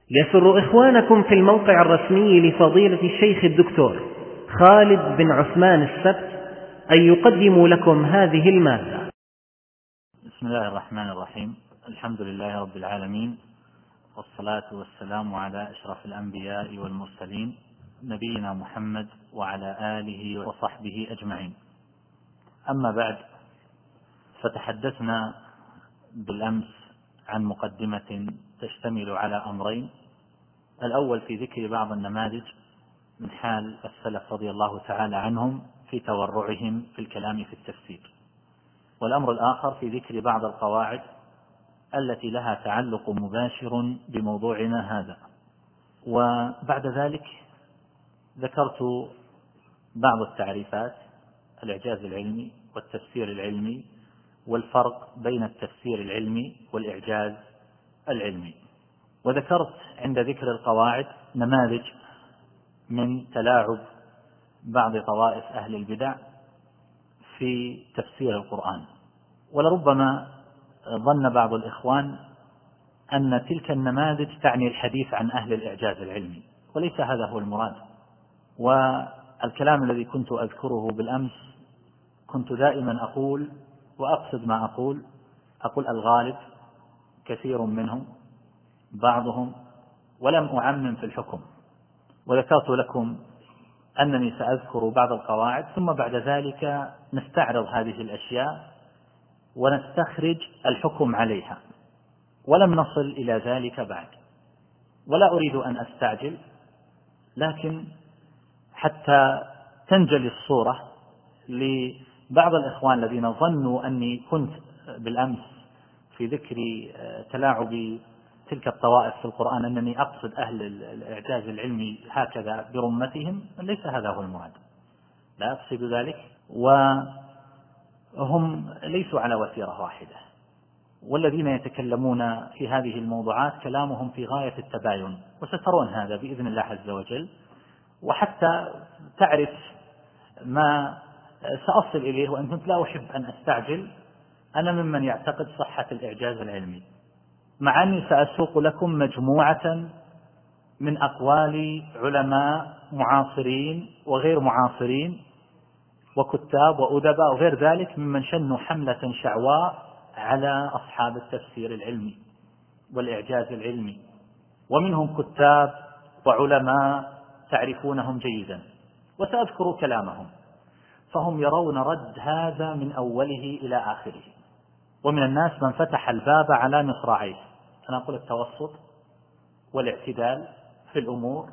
يسر إخوانكم في الموقع الرسمي لفضيلة الشيخ الدكتور خالد بن عثمان السبت أن يقدموا لكم هذه المادة. بسم الله الرحمن الرحيم. الحمد لله رب العالمين، والصلاة والسلام على أشرف الأنبياء والمرسلين نبينا محمد وعلى آله وصحبه أجمعين. أما بعد، فتحدثنا بالأمس عن مقدمة تشتمل على أمرين: الأول في ذكر بعض النماذج من حال السلف رضي الله تعالى عنهم في تورعهم في الكلام في التفسير، والأمر الآخر في ذكر بعض القواعد التي لها تعلق مباشر بموضوعنا هذا. وبعد ذلك ذكرت بعض التعريفات: الإعجاز العلمي والتفسير العلمي، والفرق بين التفسير العلمي والإعجاز العلمي. وذكرت عند ذكر القواعد نماذج من تلاعب بعض طوائف أهل البدع في تفسير القرآن. ولربما ظن بعض الإخوان أن تلك النماذج تعني الحديث عن أهل الإعجاز العلمي، وليس هذا هو المراد. والكلام الذي كنت أذكره بالأمس كنت دائما أقول وأقصد ما أقول الغالب، كثير منهم، بعضهم، ولم أعمم في الحكم. وذكرت لكم أنني سأذكر بعض القواعد، ثم بعد ذلك نستعرض هذه الأشياء ونستخرج الحكم عليها، ولم نصل إلى ذلك بعد. ولا أريد أن أستعجل، لكن حتى تنجلي الصورة لبعض الإخوان الذين ظنوا أني كنت بالأمس في ذكر تلاعب تلك الطوائف في القرآن أنني أقصد أهل الإعجاز العلمي هكذا برمتهم. ليس هذا هو المراد، لا أقصد ذلك، وهم ليسوا على وتيرة واحدة. والذين يتكلمون في هذه الموضوعات كلامهم في غاية التباين، وسترون هذا بإذن الله عز وجل. وحتى تعرف ما سأصل إليه، وإن كنت لا أحب أن أستعجل، أنا ممن يعتقد صحة الإعجاز العلمي، مع أني سأسوق لكم مجموعة من أقوال علماء معاصرين وغير معاصرين وكتاب وأدباء وغير ذلك ممن شنوا حملة شعواء على أصحاب التفسير العلمي والإعجاز العلمي، ومنهم كتاب وعلماء تعرفونهم جيدا، وسأذكر كلامهم. فهم يرون رد هذا من أوله إلى آخره. ومن الناس من فتح الباب على مصراعيه، أنا أقول التوسط والاعتدال في الأمور،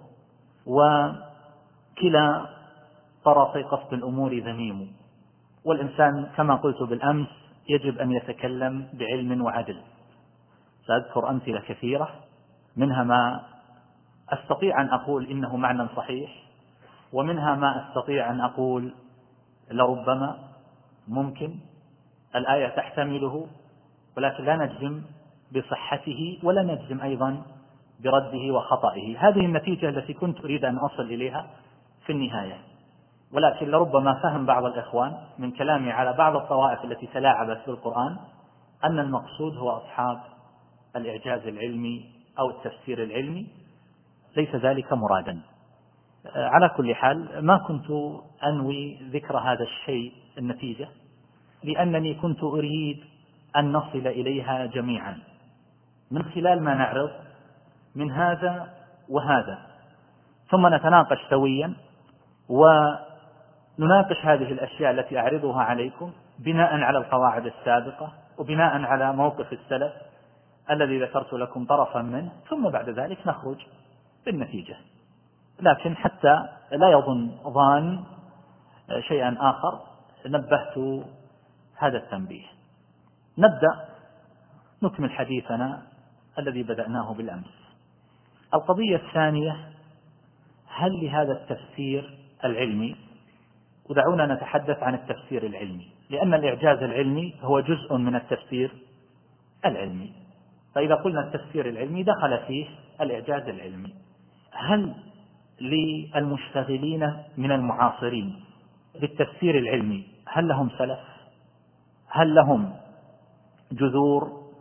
وكلا طرفي قصد الأمور ذميم. والإنسان كما قلت بالأمس يجب أن يتكلم بعلم وعدل. سأذكر أمثلة كثيرة، منها ما أستطيع أن أقول إنه معنى صحيح، ومنها ما أستطيع أن أقول لربما ممكن الآية تحتمله، ولكن لا نجزم بصحته ولا نجزم أيضا برده وخطئه. هذه النتيجة التي كنت أريد أن أصل إليها في النهاية. ولكن لربما فهم بعض الإخوان من كلامي على بعض الطوائف التي تلاعبت بالقرآن أن المقصود هو أصحاب الإعجاز العلمي أو التفسير العلمي. ليس ذلك مرادا. على كل حال، ما كنت أنوي ذكر هذا الشيء النتيجة، لأنني كنت أريد أن نصل إليها جميعا من خلال ما نعرض من هذا وهذا، ثم نتناقش سويا ونناقش هذه الأشياء التي أعرضها عليكم بناء على القواعد السابقة وبناء على موقف السلف الذي ذكرت لكم طرفا منه، ثم بعد ذلك نخرج بالنتيجة. لكن حتى لا يظن ظان شيئا آخر، نبهت هذا التنبيه. نبدأ نكمل حديثنا الذي بدأناه بالأمس. القضية الثانية: هل لهذا التفسير العلمي، ودعونا نتحدث عن التفسير العلمي، لأن الإعجاز العلمي هو جزء من التفسير العلمي، فإذا قلنا التفسير العلمي دخل فيه الإعجاز العلمي. هل للمشتغلين من المعاصرين بالتفسير العلمي هل لهم سلف؟ هل لهم جذور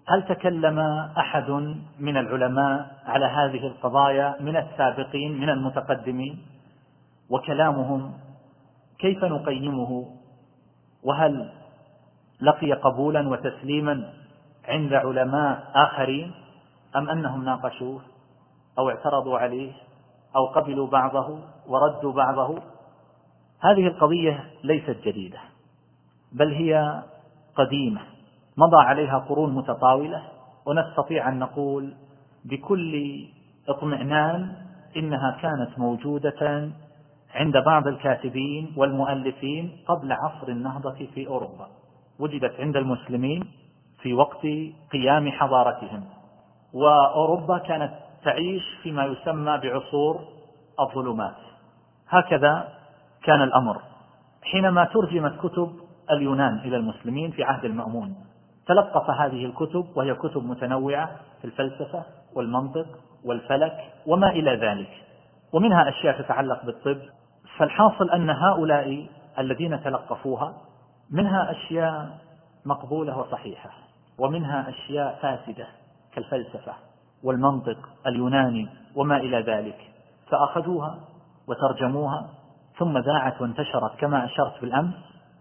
هل تكلم أحد من العلماء على هذه القضايا من السابقين من المتقدمين؟ وكلامهم كيف نقيمه؟ وهل لقي قبولا وتسليما عند علماء آخرين، أم أنهم ناقشوه أو اعترضوا عليه أو قبلوا بعضه وردوا بعضه؟ هذه القضية ليست جديدة، بل هي قديمة مضى عليها قرون متطاولة، ونستطيع أن نقول بكل اطمئنان إنها كانت موجودة عند بعض الكاتبين والمؤلفين قبل عصر النهضة في أوروبا. وجدت عند المسلمين في وقت قيام حضارتهم، وأوروبا كانت تعيش فيما يسمى بعصور الظلمات. هكذا كان الأمر حينما ترجمت كتب اليونان إلى المسلمين في عهد المأمون. تلقف هذه الكتب، وهي كتب متنوعة في الفلسفة والمنطق والفلك وما إلى ذلك، ومنها أشياء تتعلق بالطب. فالحاصل أن هؤلاء الذين تلقفوها منها أشياء مقبولة وصحيحة، ومنها أشياء فاسدة كالفلسفة والمنطق اليوناني وما إلى ذلك، فأخذوها وترجموها ثم ذاعت وانتشرت كما أشرت بالأمس.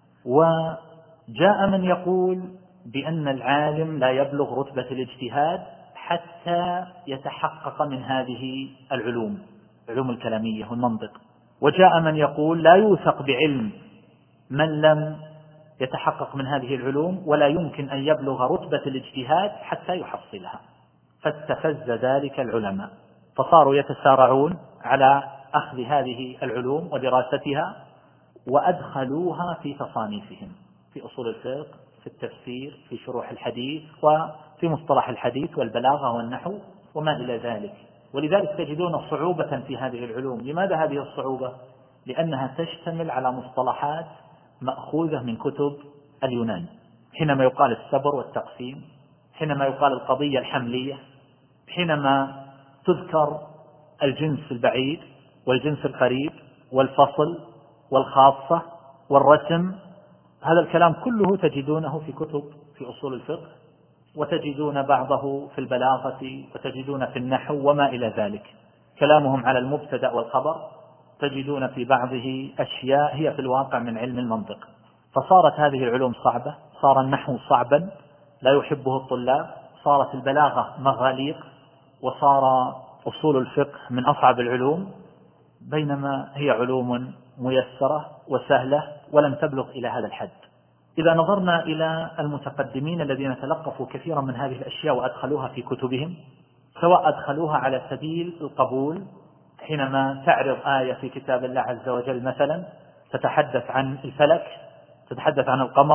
وجاء من يقول بأن العالم لا يبلغ رتبة الاجتهاد حتى يتحقق من هذه العلوم، علوم الكلامية والمنطق. وجاء من يقول لا يوثق بعلم من لم يتحقق من هذه العلوم، ولا يمكن أن يبلغ رتبة الاجتهاد حتى يحصلها. فاستفز ذلك العلماء، فصاروا يتسارعون على أخذ هذه العلوم ودراستها، وأدخلوها في تصانيفهم في أصول الفقه، في التفسير، في شروح الحديث، وفي مصطلح الحديث والبلاغة والنحو وما إلى ذلك. ولذلك تجدون صعوبة في هذه العلوم. لماذا هذه الصعوبة؟ لأنها تشتمل على مصطلحات مأخوذة من كتب اليونان. حينما يقال السبر والتقسيم، حينما يقال القضية الحملية، حينما تذكر الجنس البعيد والجنس القريب والفصل والخاصة والرسم، هذا الكلام كله تجدونه في كتب في أصول الفقه، وتجدون بعضه في البلاغة، وتجدون في النحو وما إلى ذلك. كلامهم على المبتدأ والخبر تجدون في بعضه أشياء هي في الواقع من علم المنطق. فصارت هذه العلوم صعبة، صار النحو صعبا لا يحبه الطلاب، صارت البلاغة مغاليق، وصار أصول الفقه من أصعب العلوم، بينما هي علوم ميسرة وسهلة ولم تبلغ إلى هذا الحد. إذا نظرنا إلى المتقدمين الذين تلقفوا كثيرا من هذه الأشياء وأدخلوها في كتبهم، سواء أدخلوها على سبيل القبول، حينما تعرض آية في كتاب الله عز وجل مثلا تتحدث عن الفلك، تتحدث عن القمر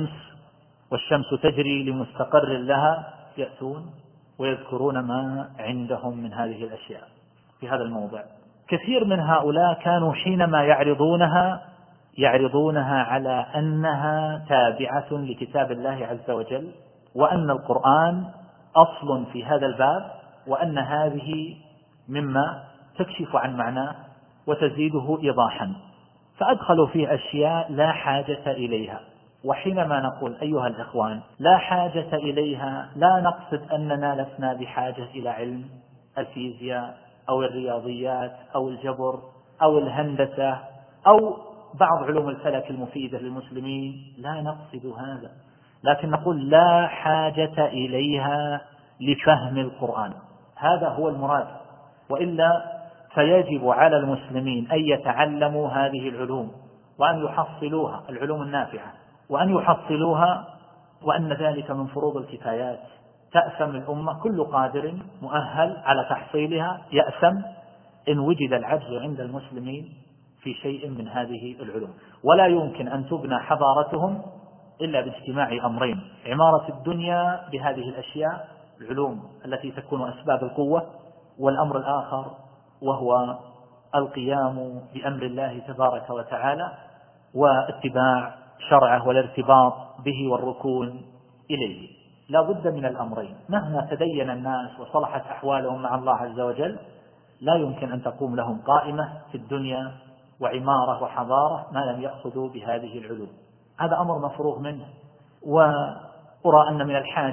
والشمس تجري لمستقر لها، يأتون ويذكرون ما عندهم من هذه الأشياء في هذا الموضع. كثير من هؤلاء كانوا حينما يعرضونها على أنها تابعة لكتاب الله عز وجل، وأن القرآن أصل في هذا الباب، وأن هذه مما تكشف عن معناه وتزيده إيضاحا، فأدخلوا فيه أشياء لا حاجة إليها. وحينما نقول أيها الإخوان لا حاجة إليها، لا نقصد أننا لسنا بحاجة إلى علم الفيزياء أو الرياضيات أو الجبر أو الهندسة أو بعض علوم الفلك المفيدة للمسلمين، لا نقصد هذا، لكن نقول لا حاجة إليها لفهم القرآن، هذا هو المراد. وإلا فيجب على المسلمين أن يتعلموا هذه العلوم وأن يحصلوها، العلوم النافعة، وأن يحصلوها، وأن ذلك من فروض الكفايات. تأثم الأمة، كل قادر مؤهل على تحصيلها يأثم إن وجد العجز عند المسلمين في شيء من هذه العلوم. ولا يمكن أن تبنى حضارتهم إلا باجتماع أمرين: عمارة الدنيا بهذه الأشياء العلوم التي تكون أسباب القوة، والأمر الآخر وهو القيام بأمر الله تبارك وتعالى واتباع شرعه والارتباط به والركون إليه. لا بد من الأمرين. مهما تدين الناس وصلحت أحوالهم مع الله عز وجل، لا يمكن أن تقوم لهم قائمة في الدنيا وعمارة وحضارة ما لم يأخذوا بهذه العلوم. هذا أمر مفروغ منه. وأرى أن من الحاجة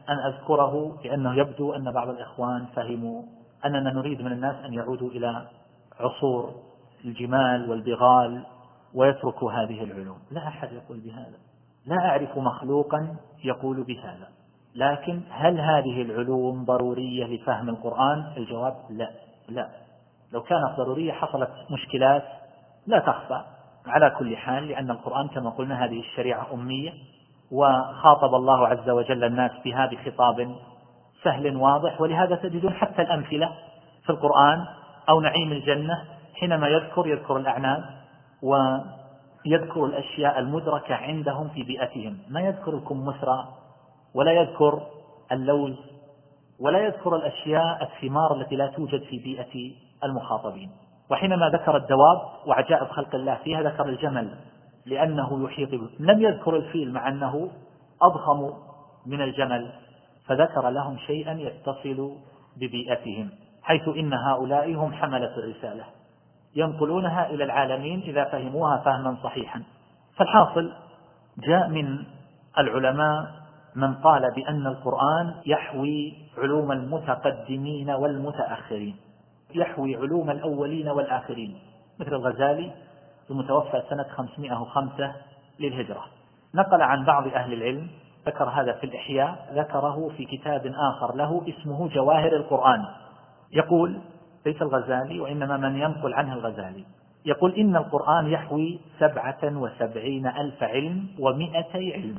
أن أذكره لأنه يبدو أن بعض الإخوان فهموا أننا نريد من الناس أن يعودوا إلى عصور الجمال والبغال ويتركوا هذه العلوم. لا أحد يقول بهذا، لا أعرف مخلوقا يقول بهذا. لكن هل هذه العلوم ضرورية لفهم القرآن؟ الجواب لا. لو كانت ضرورية حصلت مشكلات لا تخفى. على كل حال، لأن القرآن كما قلنا هذه الشريعة أمية، وخاطب الله عز وجل الناس بها بخطاب سهل واضح، ولهذا تجدون حتى الأمثلة في القرآن أو نعيم الجنة حينما يذكر الأعناب ويذكر الأشياء المدركة عندهم في بيئتهم، ما يذكر الكمثرى ولا يذكر اللوز ولا يذكر الأشياء الثمار التي لا توجد في بيئة المخاطبين. وحينما ذكر الدواب وعجائب خلق الله فيها ذكر الجمل لأنه يحيط به، لم يذكر الفيل مع أنه أضخم من الجمل، فذكر لهم شيئا يتصل ببيئتهم، حيث إن هؤلاء هم حملة الرسالة ينقلونها إلى العالمين إذا فهموها فهما صحيحا. فالحاصل، جاء من العلماء من قال بأن القرآن يحوي علوم المتقدمين والمتأخرين، يحوي علوم الأولين والآخرين، مثل الغزالي المتوفى سنة 505 للهجرة. نقل عن بعض أهل العلم، ذكر هذا في الإحياء، ذكره في كتاب آخر له اسمه جواهر القرآن، يقول ليس الغزالي وإنما من ينقل عنه الغزالي، يقول إن القرآن يحوي 77,000 علم و200 علم.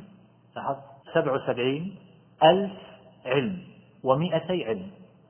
77,000 علم و200 علم،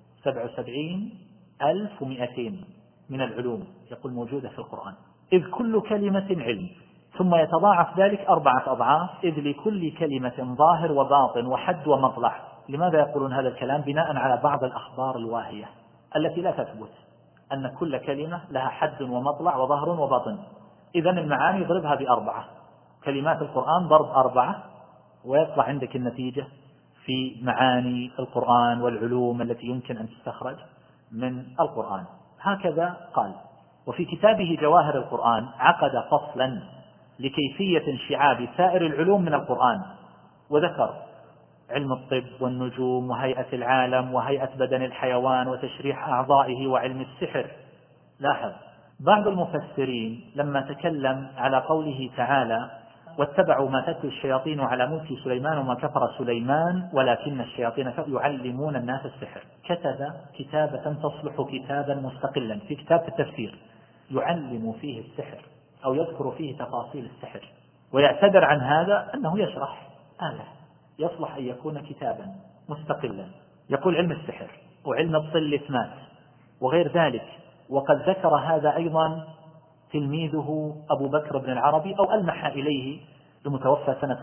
77,200 من العلوم يقول موجودة في القرآن، إذ كل كلمة علم، ثم يتضاعف ذلك 4 أضعاف، إذ لكل كلمة ظاهر وباطن وحد ومطلع. لماذا يقولون هذا الكلام؟ بناء على بعض الأخبار الواهية التي لا تثبت، أن كل كلمة لها حد ومطلع وظهر وباطن. إذن المعاني ضربها ب4، كلمات القرآن ضرب 4، ويطلع عندك النتيجة في معاني القرآن والعلوم التي يمكن أن تستخرج من القرآن. هكذا قال. وفي كتابه جواهر القرآن عقد فصلا لكيفية انشعاب سائر العلوم من القرآن، وذكر علم الطب والنجوم وهيئة العالم وهيئة بدن الحيوان وتشريح أعضائه وعلم السحر. لاحظ، بعض المفسرين لما تكلم على قوله تعالى واتبعوا ما تتلو الشياطين على ملك سليمان وما كفر سليمان ولكن الشياطين يعلمون الناس السحر، كتب كتابة تصلح كتابا مستقلا في كتاب التفسير يعلم فيه السحر أو يذكر فيه تفاصيل السحر، ويعتذر عن هذا أنه يشرح آلة، يصلح أن يكون كتابا مستقلا. يقول علم السحر وعلم الطلسمات وغير ذلك. وقد ذكر هذا أيضا تلميذه أبو بكر بن العربي، أو ألمح إليه، المتوفى سنة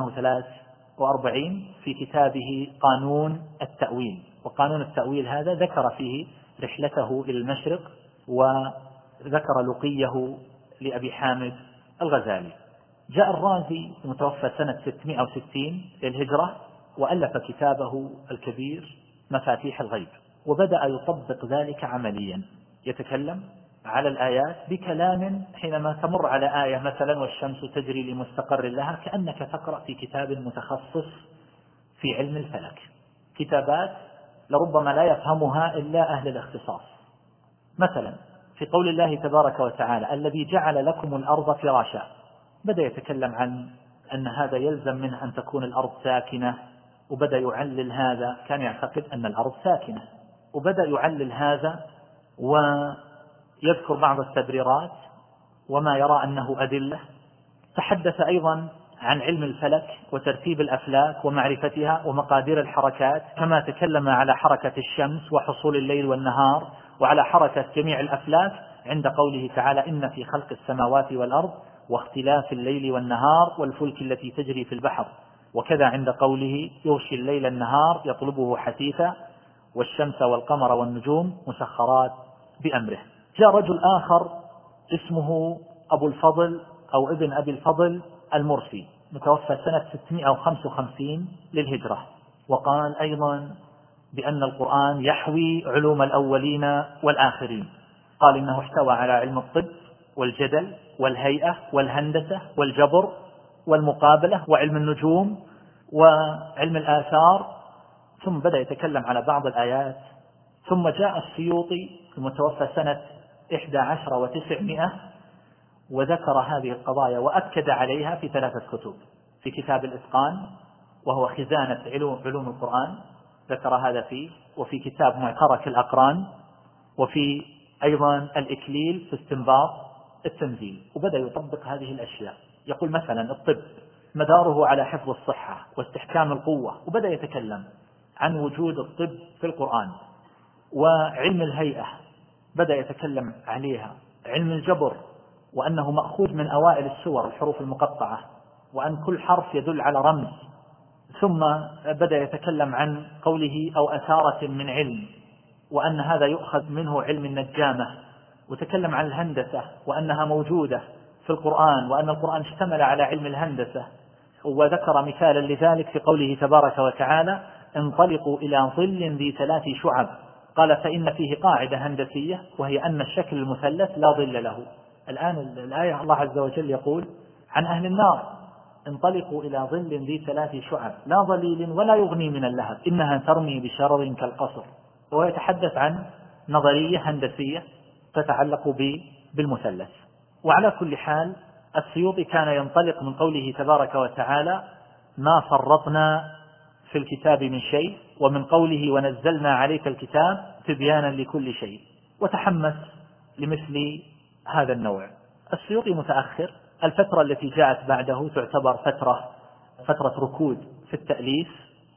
543 في كتابه قانون التأويل. وقانون التأويل هذا ذكر فيه رحلته إلى المشرق، وذكر لقيه لأبي حامد الغزالي. جاء الرازي المتوفى سنة 660 للهجرة وألف كتابه الكبير مفاتيح الغيب، وبدأ يطبق ذلك عمليا، يتكلم على الآيات بكلام، حينما تمر على آية مثلا والشمس تجري لمستقر لها كأنك تقرأ في كتاب متخصص في علم الفلك، كتابات لربما لا يفهمها إلا أهل الاختصاص. مثلا في قول الله تبارك وتعالى الذي جعل لكم الأرض فراشا، بدأ يتكلم عن أن هذا يلزم منه أن تكون الأرض ساكنة، وبدأ يعلل هذا، كان يعتقد أن الأرض ساكنة، وبدأ يعلل هذا ويذكر بعض التبريرات وما يرى أنه أدلة. تحدث أيضا عن علم الفلك وترتيب الأفلاك ومعرفتها ومقادير الحركات، كما تكلم على حركة الشمس وحصول الليل والنهار وعلى حركة جميع الأفلاك عند قوله تعالى إن في خلق السماوات والأرض واختلاف الليل والنهار والفلك التي تجري في البحر، وكذا عند قوله يغشي الليل النهار يطلبه حثيثا والشمس والقمر والنجوم مسخرات بأمره. جاء رجل آخر اسمه أبو الفضل أو ابن أبي الفضل المرسي، متوفى سنة 655 للهجرة، وقال أيضا بأن القرآن يحوي علوم الأولين والآخرين. قال إنه احتوى على علم الطب والجدل والهيئة والهندسة والجبر والمقابلة وعلم النجوم وعلم الآثار ثم بدأ يتكلم على بعض الآيات. ثم جاء السيوطي المتوفى سنة 11 و900 وذكر هذه القضايا وأكد عليها في 3 كتب: في كتاب الإتقان وهو خزانة علوم القرآن ذكر هذا فيه، وفي كتاب معترك الأقران، وفي أيضا الإكليل في استنباط التنزيل. وبدأ يطبق هذه الأشياء. يقول مثلا الطب مداره على حفظ الصحة واستحكام القوة، وبدأ يتكلم عن وجود الطب في القرآن. وعلم الهيئة بدأ يتكلم عليها. علم الجبر وأنه مأخوذ من أوائل السور الحروف المقطعة، وأن كل حرف يدل على رمز. ثم بدأ يتكلم عن قوله أو أثارة من علم، وأن هذا يؤخذ منه علم النجامة. وتكلم عن الهندسة وأنها موجودة في القرآن، وأن القرآن اشتمل على علم الهندسة. وذكر مثالا لذلك في قوله تبارك وتعالى: انطلقوا إلى ظل ذي 3 شعب. قال: فإن فيه قاعدة هندسية، وهي أن الشكل المثلث لا ظل له. الآن الآية الله عز وجل يقول عن أهل النار: انطلقوا إلى ظل ذي 3 شعب لا ظليل ولا يغني من اللهب إنها ترمي بشرر كالقصر. وهو يتحدث عن نظرية هندسية تتعلق بالمثلث. وعلى كل حال السيوطي كان ينطلق من قوله تبارك وتعالى: ما فرطنا في الكتاب من شيء، ومن قوله: ونزلنا عليك الكتاب تبيانا لكل شيء، وتحمس لمثل هذا النوع. السيوطي متأخر. الفترة التي جاءت بعده تعتبر فترة ركود في التأليف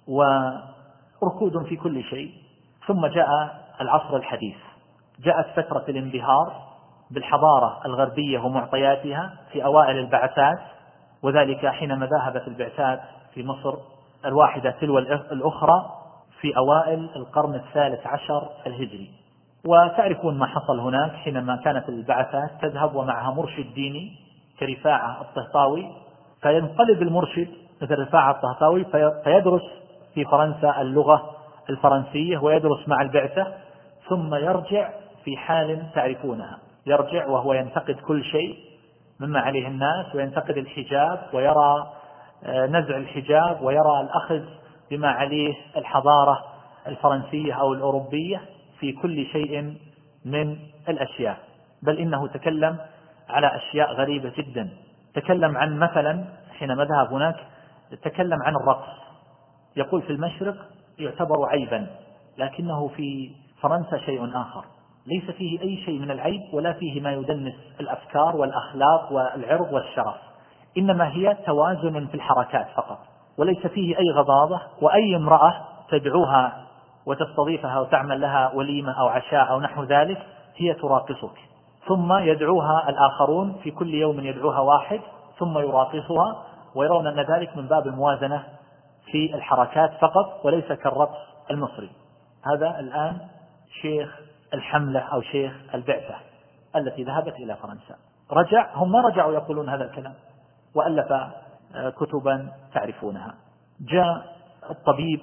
وركود في كل شيء. ثم جاء العصر الحديث، جاءت فترة الانبهار بالحضارة الغربية ومعطياتها في أوائل البعثات، وذلك حينما ذهبت البعثات في مصر الواحدة تلو الأخرى في أوائل القرن 13 الهجري. وتعرفون ما حصل هناك حينما كانت البعثات تذهب ومعها مرشد ديني كرفاعة الطهطاوي، فينقلب المرشد مثل رفاعة الطهطاوي فيدرس في فرنسا اللغة الفرنسية ويدرس مع البعثة، ثم يرجع في حال تعرفونها. يرجع وهو ينتقد كل شيء مما عليه الناس، وينتقد الحجاب ويرى نزع الحجاب، ويرى الأخذ بما عليه الحضارة الفرنسية أو الأوروبية في كل شيء من الأشياء. بل إنه تكلم على أشياء غريبة جدا. تكلم عن مثلا حينما ذهب هناك تكلم عن الرقص. يقول في المشرق يعتبر عيبا، لكنه في فرنسا شيء آخر، ليس فيه أي شيء من العيب ولا فيه ما يدنس الأفكار والأخلاق والعرض والشرف، إنما هي توازن في الحركات فقط، وليس فيه أي غضاضة. وأي امرأة تدعوها وتستضيفها وتعمل لها وليمة أو عشاء أو نحو ذلك هي تراقصك، ثم يدعوها الآخرون في كل يوم يدعوها واحد ثم يراقصها، ويرون أن ذلك من باب الموازنة في الحركات فقط وليس كالرقص المصري. هذا الآن شيخ الحملة أو شيخ البعثة التي ذهبت إلى فرنسا. هم ما رجعوا يقولون هذا الكلام، وألف كتبا تعرفونها. جاء الطبيب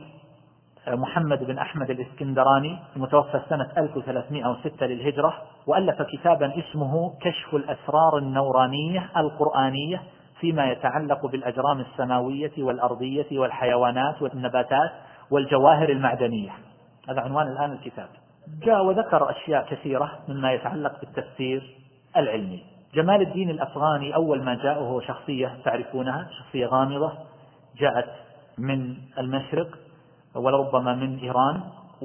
محمد بن أحمد الإسكندراني المتوفى سنة 1306 للهجرة، وألف كتابا اسمه كشف الأسرار النورانية القرآنية فيما يتعلق بالأجرام السماوية والأرضية والحيوانات والنباتات والجواهر المعدنية. هذا عنوان الآن الكتاب. جاء وذكر أشياء كثيرة مما يتعلق بالتفسير العلمي. جمال الدين الأفغاني أول ما جاء وهو شخصية تعرفونها، شخصية غامضة، جاءت من المشرق ولربما من إيران،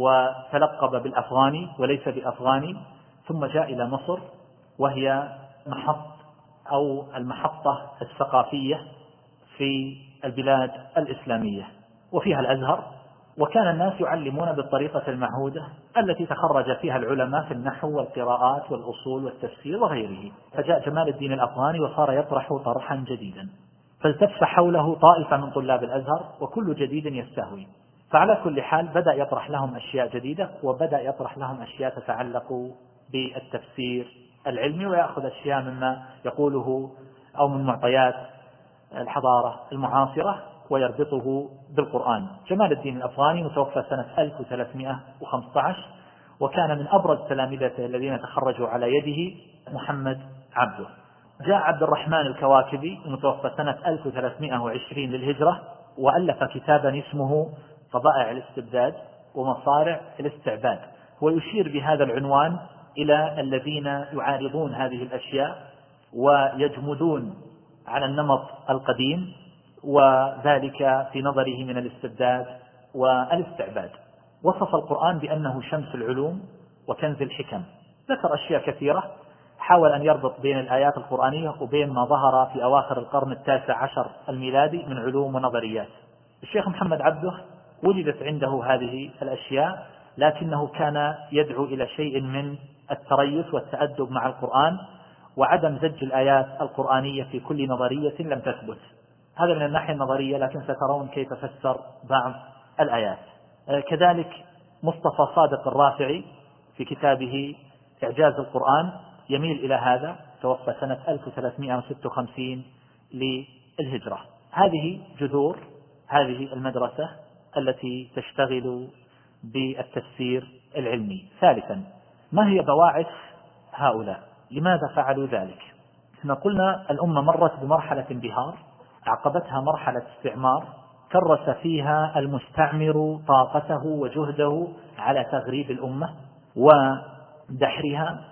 وتلقب بالأفغاني وليس بأفغاني، ثم جاء إلى مصر وهي المحطة الثقافية في البلاد الإسلامية، وفيها الأزهر، وكان الناس يعلمون بالطريقة المعهودة التي تخرج فيها العلماء في النحو والقراءات والأصول والتفسير وغيره. فجاء جمال الدين الأفغاني وصار يطرح طرحا جديدا، فالتف حوله طائفة من طلاب الأزهر وكل جديد يستهوي. فعلى كل حال بدأ يطرح لهم أشياء جديدة، وبدأ يطرح لهم أشياء تتعلق بالتفسير العلمي، ويأخذ أشياء مما يقوله أو من معطيات الحضارة المعاصرة ويربطه بالقرآن. جمال الدين الأفغاني متوفى سنة 1315، وكان من أبرز تلامذته الذين تخرجوا على يده محمد عبده. جاء عبد الرحمن الكواكبي المتوفى سنة 1320 للهجرة، وألف كتابا اسمه طبائع الاستبداد ومصارع الاستعباد. هو يشير بهذا العنوان إلى الذين يعارضون هذه الأشياء ويجمدون على النمط القديم، وذلك في نظره من الاستبداد والاستعباد. وصف القرآن بأنه شمس العلوم وكنز الحكم، ذكر أشياء كثيرة، حاول أن يربط بين الآيات القرآنية وبين ما ظهر في أواخر القرن 19 الميلادي من علوم ونظريات. الشيخ محمد عبده وجدت عنده هذه الأشياء، لكنه كان يدعو إلى شيء من التريث والتأدب مع القرآن وعدم زج الآيات القرآنية في كل نظرية لم تثبت. هذا من الناحية النظرية، لكن سترون كيف فسر بعض الآيات. كذلك مصطفى صادق الرافعي في كتابه إعجاز القرآن يميل إلى هذا، توفى سنة 1356 للهجرة. هذه جذور هذه المدرسة التي تشتغل بالتفسير العلمي. ثالثا، ما هي بواعث هؤلاء؟ لماذا فعلوا ذلك؟ احنا قلنا الأمة مرت بمرحلة انبهار، عقبتها مرحلة استعمار كرس فيها المستعمر طاقته وجهده على تغريب الأمة ودحرها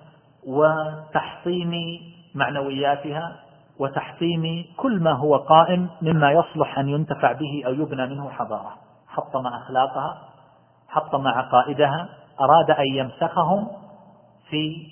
وتحطيم معنوياتها وتحطيم كل ما هو قائم مما يصلح أن ينتفع به أو يبنى منه حضارة. حطم أخلاقها، حطم عقائدها، أراد أن يمسخهم في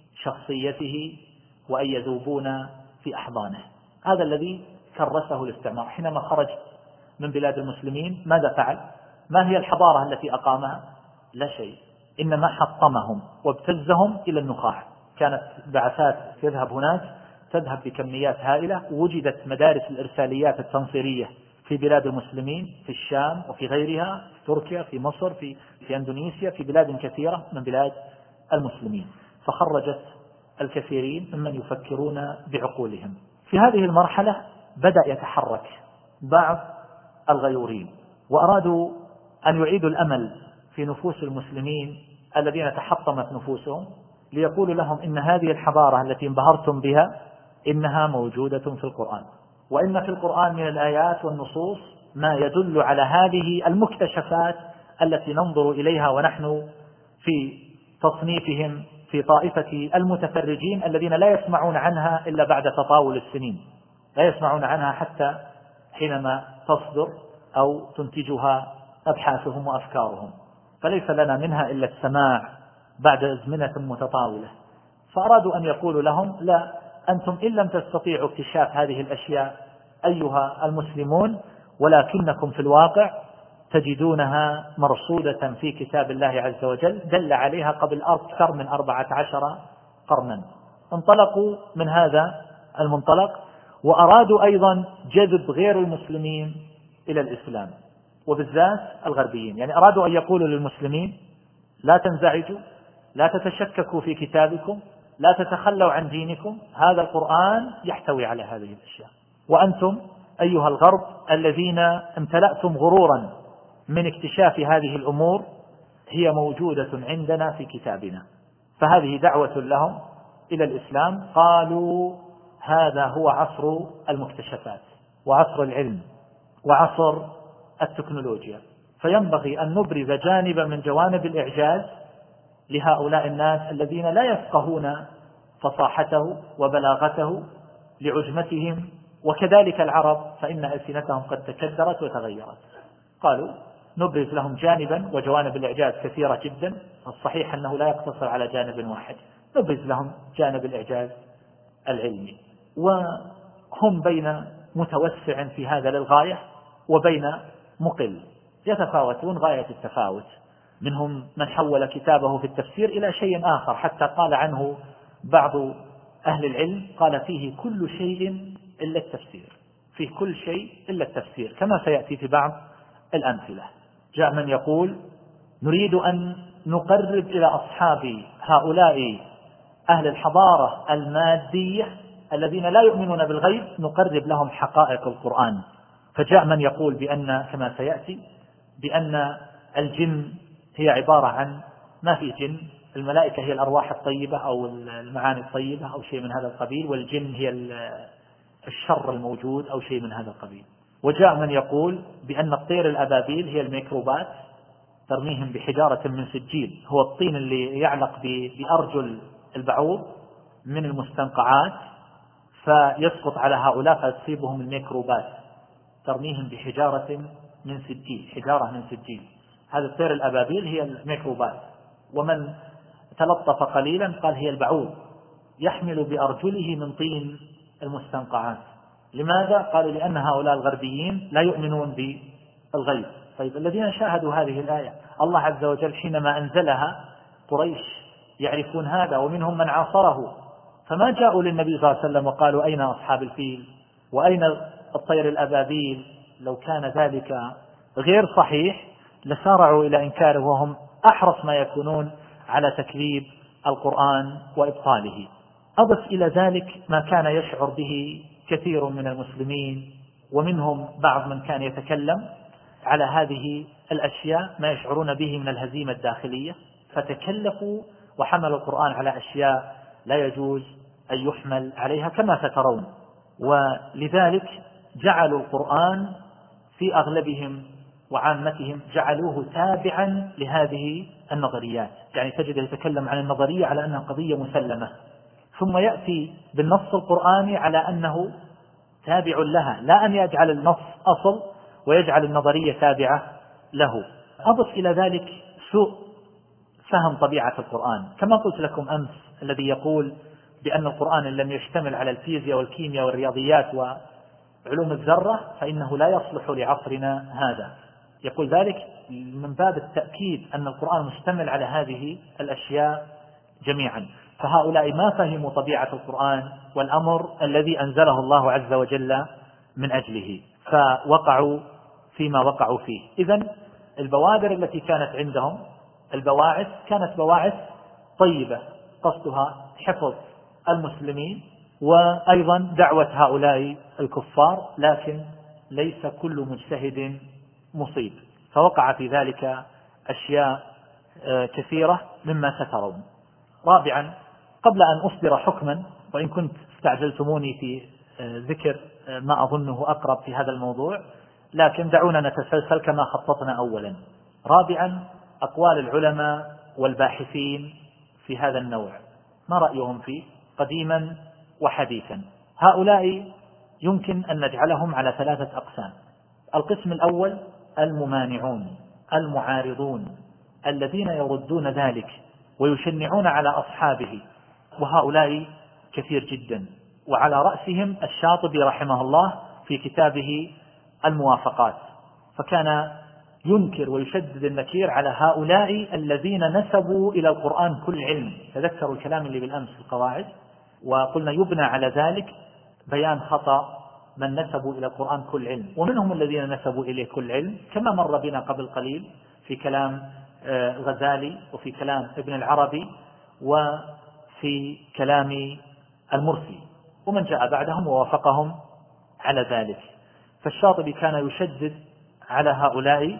شخصيته وأن يذوبون في أحضانه. هذا الذي كرسه الاستعمار. حينما خرج من بلاد المسلمين ماذا فعل؟ ما هي الحضارة التي أقامها؟ لا شيء، إنما حطمهم وابتزهم إلى النخاع. كانت بعثات تذهب هناك، تذهب بكميات هائلة، وجدت مدارس الإرساليات التنصيرية في بلاد المسلمين، في الشام وفي غيرها، في تركيا، في مصر، في أندونيسيا، في بلاد كثيرة من بلاد المسلمين، فخرجت الكثيرين ممن يفكرون بعقولهم. في هذه المرحلة بدأ يتحرك بعض الغيورين وأرادوا أن يعيدوا الأمل في نفوس المسلمين الذين تحطمت نفوسهم، ليقولوا لهم إن هذه الحضارة التي انبهرتم بها إنها موجودة في القرآن، وإن في القرآن من الآيات والنصوص ما يدل على هذه المكتشفات التي ننظر إليها ونحن في تصنيفهم في طائفة المتفرجين الذين لا يسمعون عنها إلا بعد تطاول السنين، لا يسمعون عنها حتى حينما تصدر أو تنتجها أبحاثهم وأفكارهم، فليس لنا منها إلا السماع بعد أزمنة متطاولة. فأرادوا أن يقولوا لهم لا، أنتم إن لم تستطيعوا اكتشاف هذه الأشياء أيها المسلمون، ولكنكم في الواقع تجدونها مرصودة في كتاب الله عز وجل دل عليها قبل أكثر من 14 قرنا. انطلقوا من هذا المنطلق وأرادوا أيضا جذب غير المسلمين إلى الإسلام، وبالذات الغربيين. يعني أرادوا أن يقولوا للمسلمين لا تنزعجوا، لا تتشككوا في كتابكم، لا تتخلوا عن دينكم، هذا القرآن يحتوي على هذه الأشياء، وأنتم أيها الغرب الذين امتلأتم غرورا من اكتشاف هذه الأمور هي موجودة عندنا في كتابنا. فهذه دعوة لهم إلى الإسلام. قالوا هذا هو عصر المكتشفات وعصر العلم وعصر التكنولوجيا، فينبغي أن نبرز جانبا من جوانب الإعجاز لهؤلاء الناس الذين لا يفقهون فصاحته وبلاغته لعجمتهم، وكذلك العرب فإن ألسنتهم قد تكدرت وتغيرت. قالوا نبرز لهم جانبا، وجوانب الإعجاز كثيرة جدا، الصحيح أنه لا يقتصر على جانب واحد، نبرز لهم جانب الإعجاز العلمي. وهم بين متوسع في هذا للغاية وبين مقل، يتفاوتون غاية التفاوت. منهم من حول كتابه في التفسير إلى شيء آخر، حتى قال عنه بعض أهل العلم قال فيه كل شيء إلا التفسير، فيه كل شيء إلا التفسير، كما سيأتي في بعض الأمثلة. جاء من يقول نريد أن نقرب إلى أصحاب هؤلاء أهل الحضارة المادية الذين لا يؤمنون بالغيب، نقرب لهم حقائق القرآن. فجاء من يقول بأن كما سيأتي بأن الجن هي عبارة عن ما في جن، الملائكة هي الأرواح الطيبة أو المعاني الطيبة أو شيء من هذا القبيل، والجن هي الشر الموجود أو شيء من هذا القبيل. وجاء من يقول بأن الطير الأبابيل هي الميكروبات ترميهم بحجارة من سجيل، هو الطين اللي يعلق بأرجل البعوض من المستنقعات فيسقط على هؤلاء فتصيبهم الميكروبات، ترميهم بحجارة من سجيل، حجارة من سجيل. هذا الطير الأبابيل هي الميكروبات. ومن تلطف قليلا قال هي البعوض يحمل بأرجله من طين المستنقعات. لماذا؟ قالوا لأن هؤلاء الغربيين لا يؤمنون بالغيب. طيب الذين شاهدوا هذه الآية الله عز وجل حينما أنزلها قريش يعرفون هذا ومنهم من عاصره، فما جاءوا للنبي صلى الله عليه وسلم وقالوا أين أصحاب الفيل وأين الطير الأبابيل. لو كان ذلك غير صحيح لسارعوا إلى إنكاره، وهم أحرص ما يكونون على تكذيب القرآن وإبطاله. أضف إلى ذلك ما كان يشعر به كثير من المسلمين، ومنهم بعض من كان يتكلم على هذه الأشياء ما يشعرون به من الهزيمة الداخلية، فتكلفوا وحملوا القرآن على أشياء لا يجوز أن يحمل عليها كما سترون. ولذلك جعلوا القرآن في أغلبهم وعامتهم جعلوه تابعا لهذه النظريات، يعني تجد يتكلم عن النظرية على أنها قضية مسلمة، ثم يأتي بالنص القرآني على أنه تابع لها، لا أن يجعل النص أصل ويجعل النظرية تابعة له. أضف إلى ذلك سوء فهم طبيعة القرآن، كما قلت لكم أمس الذي يقول بأن القرآن لم يشتمل على الفيزياء والكيمياء والرياضيات وعلوم الذرة فإنه لا يصلح لعصرنا هذا. يقول ذلك من باب التأكيد أن القرآن مشتمل على هذه الأشياء جميعا. فهؤلاء ما فهموا طبيعة القرآن والأمر الذي أنزله الله عز وجل من أجله، فوقعوا فيما وقعوا فيه. إذن البوادر التي كانت عندهم البواعث كانت بواعث طيبة قصدها حفظ المسلمين وأيضا دعوة هؤلاء الكفار، لكن ليس كل مجتهد مصيب، فوقع في ذلك أشياء كثيرة مما سترون. رابعا، قبل أن أصدر حكما، وإن كنت استعجلتموني في ذكر ما أظنه أقرب في هذا الموضوع، لكن دعونا نتسلسل كما خططنا أولا. رابعا، أقوال العلماء والباحثين في هذا النوع، ما رأيهم فيه قديما وحديثا؟ هؤلاء يمكن أن نجعلهم على 3 أقسام. القسم الأول الممانعون المعارضون الذين يردون ذلك ويشنعون على أصحابه، وهؤلاء كثير جدا، وعلى رأسهم الشاطبي رحمه الله في كتابه الموافقات، فكان ينكر ويشدد النكير على هؤلاء الذين نسبوا إلى القرآن كل علم. تذكروا الكلام اللي بالأمس في القواعد، وقلنا يبنى على ذلك بيان خطأ من نسبوا إلى القرآن كل علم، ومنهم الذين نسبوا إليه كل علم كما مر بنا قبل قليل في كلام الغزالي وفي كلام ابن العربي وفي كلام المرسي، ومن جاء بعدهم ووافقهم على ذلك. فالشاطبي كان يشدد على هؤلاء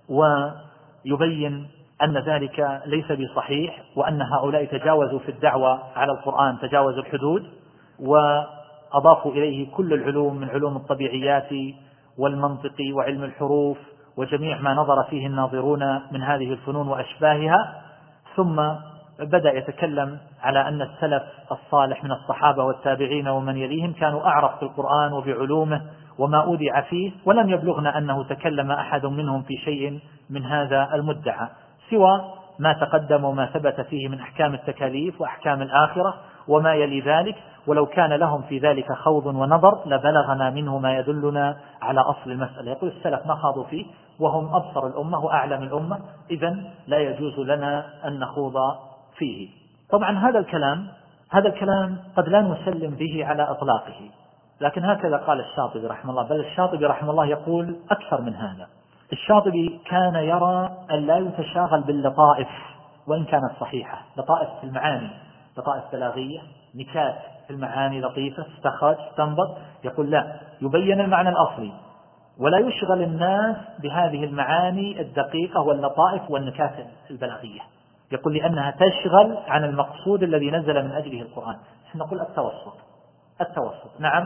ويبين أن ذلك ليس بصحيح، وأن هؤلاء تجاوزوا في الدعوة على القرآن، تجاوزوا الحدود وأضافوا إليه كل العلوم من علوم الطبيعيات والمنطق وعلم الحروف وجميع ما نظر فيه الناظرون من هذه الفنون وأشباهها. ثم بدأ يتكلم على أن السلف الصالح من الصحابة والتابعين ومن يليهم كانوا أعرف بالقرآن وبعلومه وما أودع فيه، ولم يبلغنا أنه تكلم أحد منهم في شيء من هذا المدعى سوى ما تقدم وما ثبت فيه من أحكام التكاليف وأحكام الآخرة وما يلي ذلك، ولو كان لهم في ذلك خوض ونظر لبلغنا منه ما يدلنا على أصل المسألة. يقول السلف ما خاضوا فيه وهم أبصر الأمة وأعلم الأمة، إذن لا يجوز لنا أن نخوض فيه. طبعا هذا الكلام قد لا نسلم به على إطلاقه، لكن هكذا قال الشاطبي رحمه الله، بل الشاطبي رحمه الله يقول أكثر من هذا. الشاطبي كان يرى أن لا يتشاغل باللطائف وإن كانت صحيحة، لطائف في المعاني، لطائف بلاغية، نكات في المعاني لطيفة، استخرج استنبط، يقول لا، يبين المعنى الأصلي ولا يشغل الناس بهذه المعاني الدقيقة واللطائف والنكات البلاغية، يقول لأنها تشغل عن المقصود الذي نزل من أجله القرآن. نقول التوسط. نعم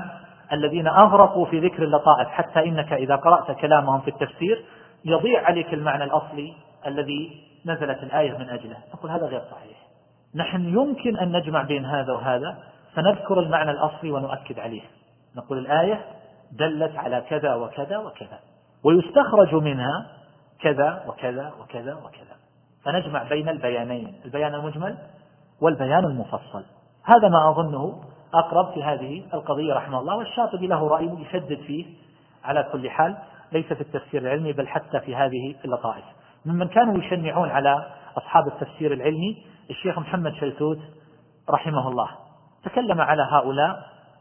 الذين أغرقوا في ذكر اللطائف حتى إنك إذا قرأت كلامهم في التفسير يضيع عليك المعنى الأصلي الذي نزلت الآية من أجله. نقول هذا غير صحيح. نحن يمكن أن نجمع بين هذا وهذا، فنذكر المعنى الأصلي ونؤكد عليه. نقول الآية دلت على كذا وكذا وكذا، ويستخرج منها كذا وكذا وكذا وكذا، فنجمع بين البيانين، البيان المجمل والبيان المفصل. هذا ما أظنه أقرب في هذه القضية رحمه الله، والشاطبي له رأي يشدد فيه على كل حال، ليس في التفسير العلمي بل حتى في هذه اللطائف. ممن كانوا يشنعون على أصحاب التفسير العلمي الشيخ محمد شلتوت رحمه الله، تكلم على هؤلاء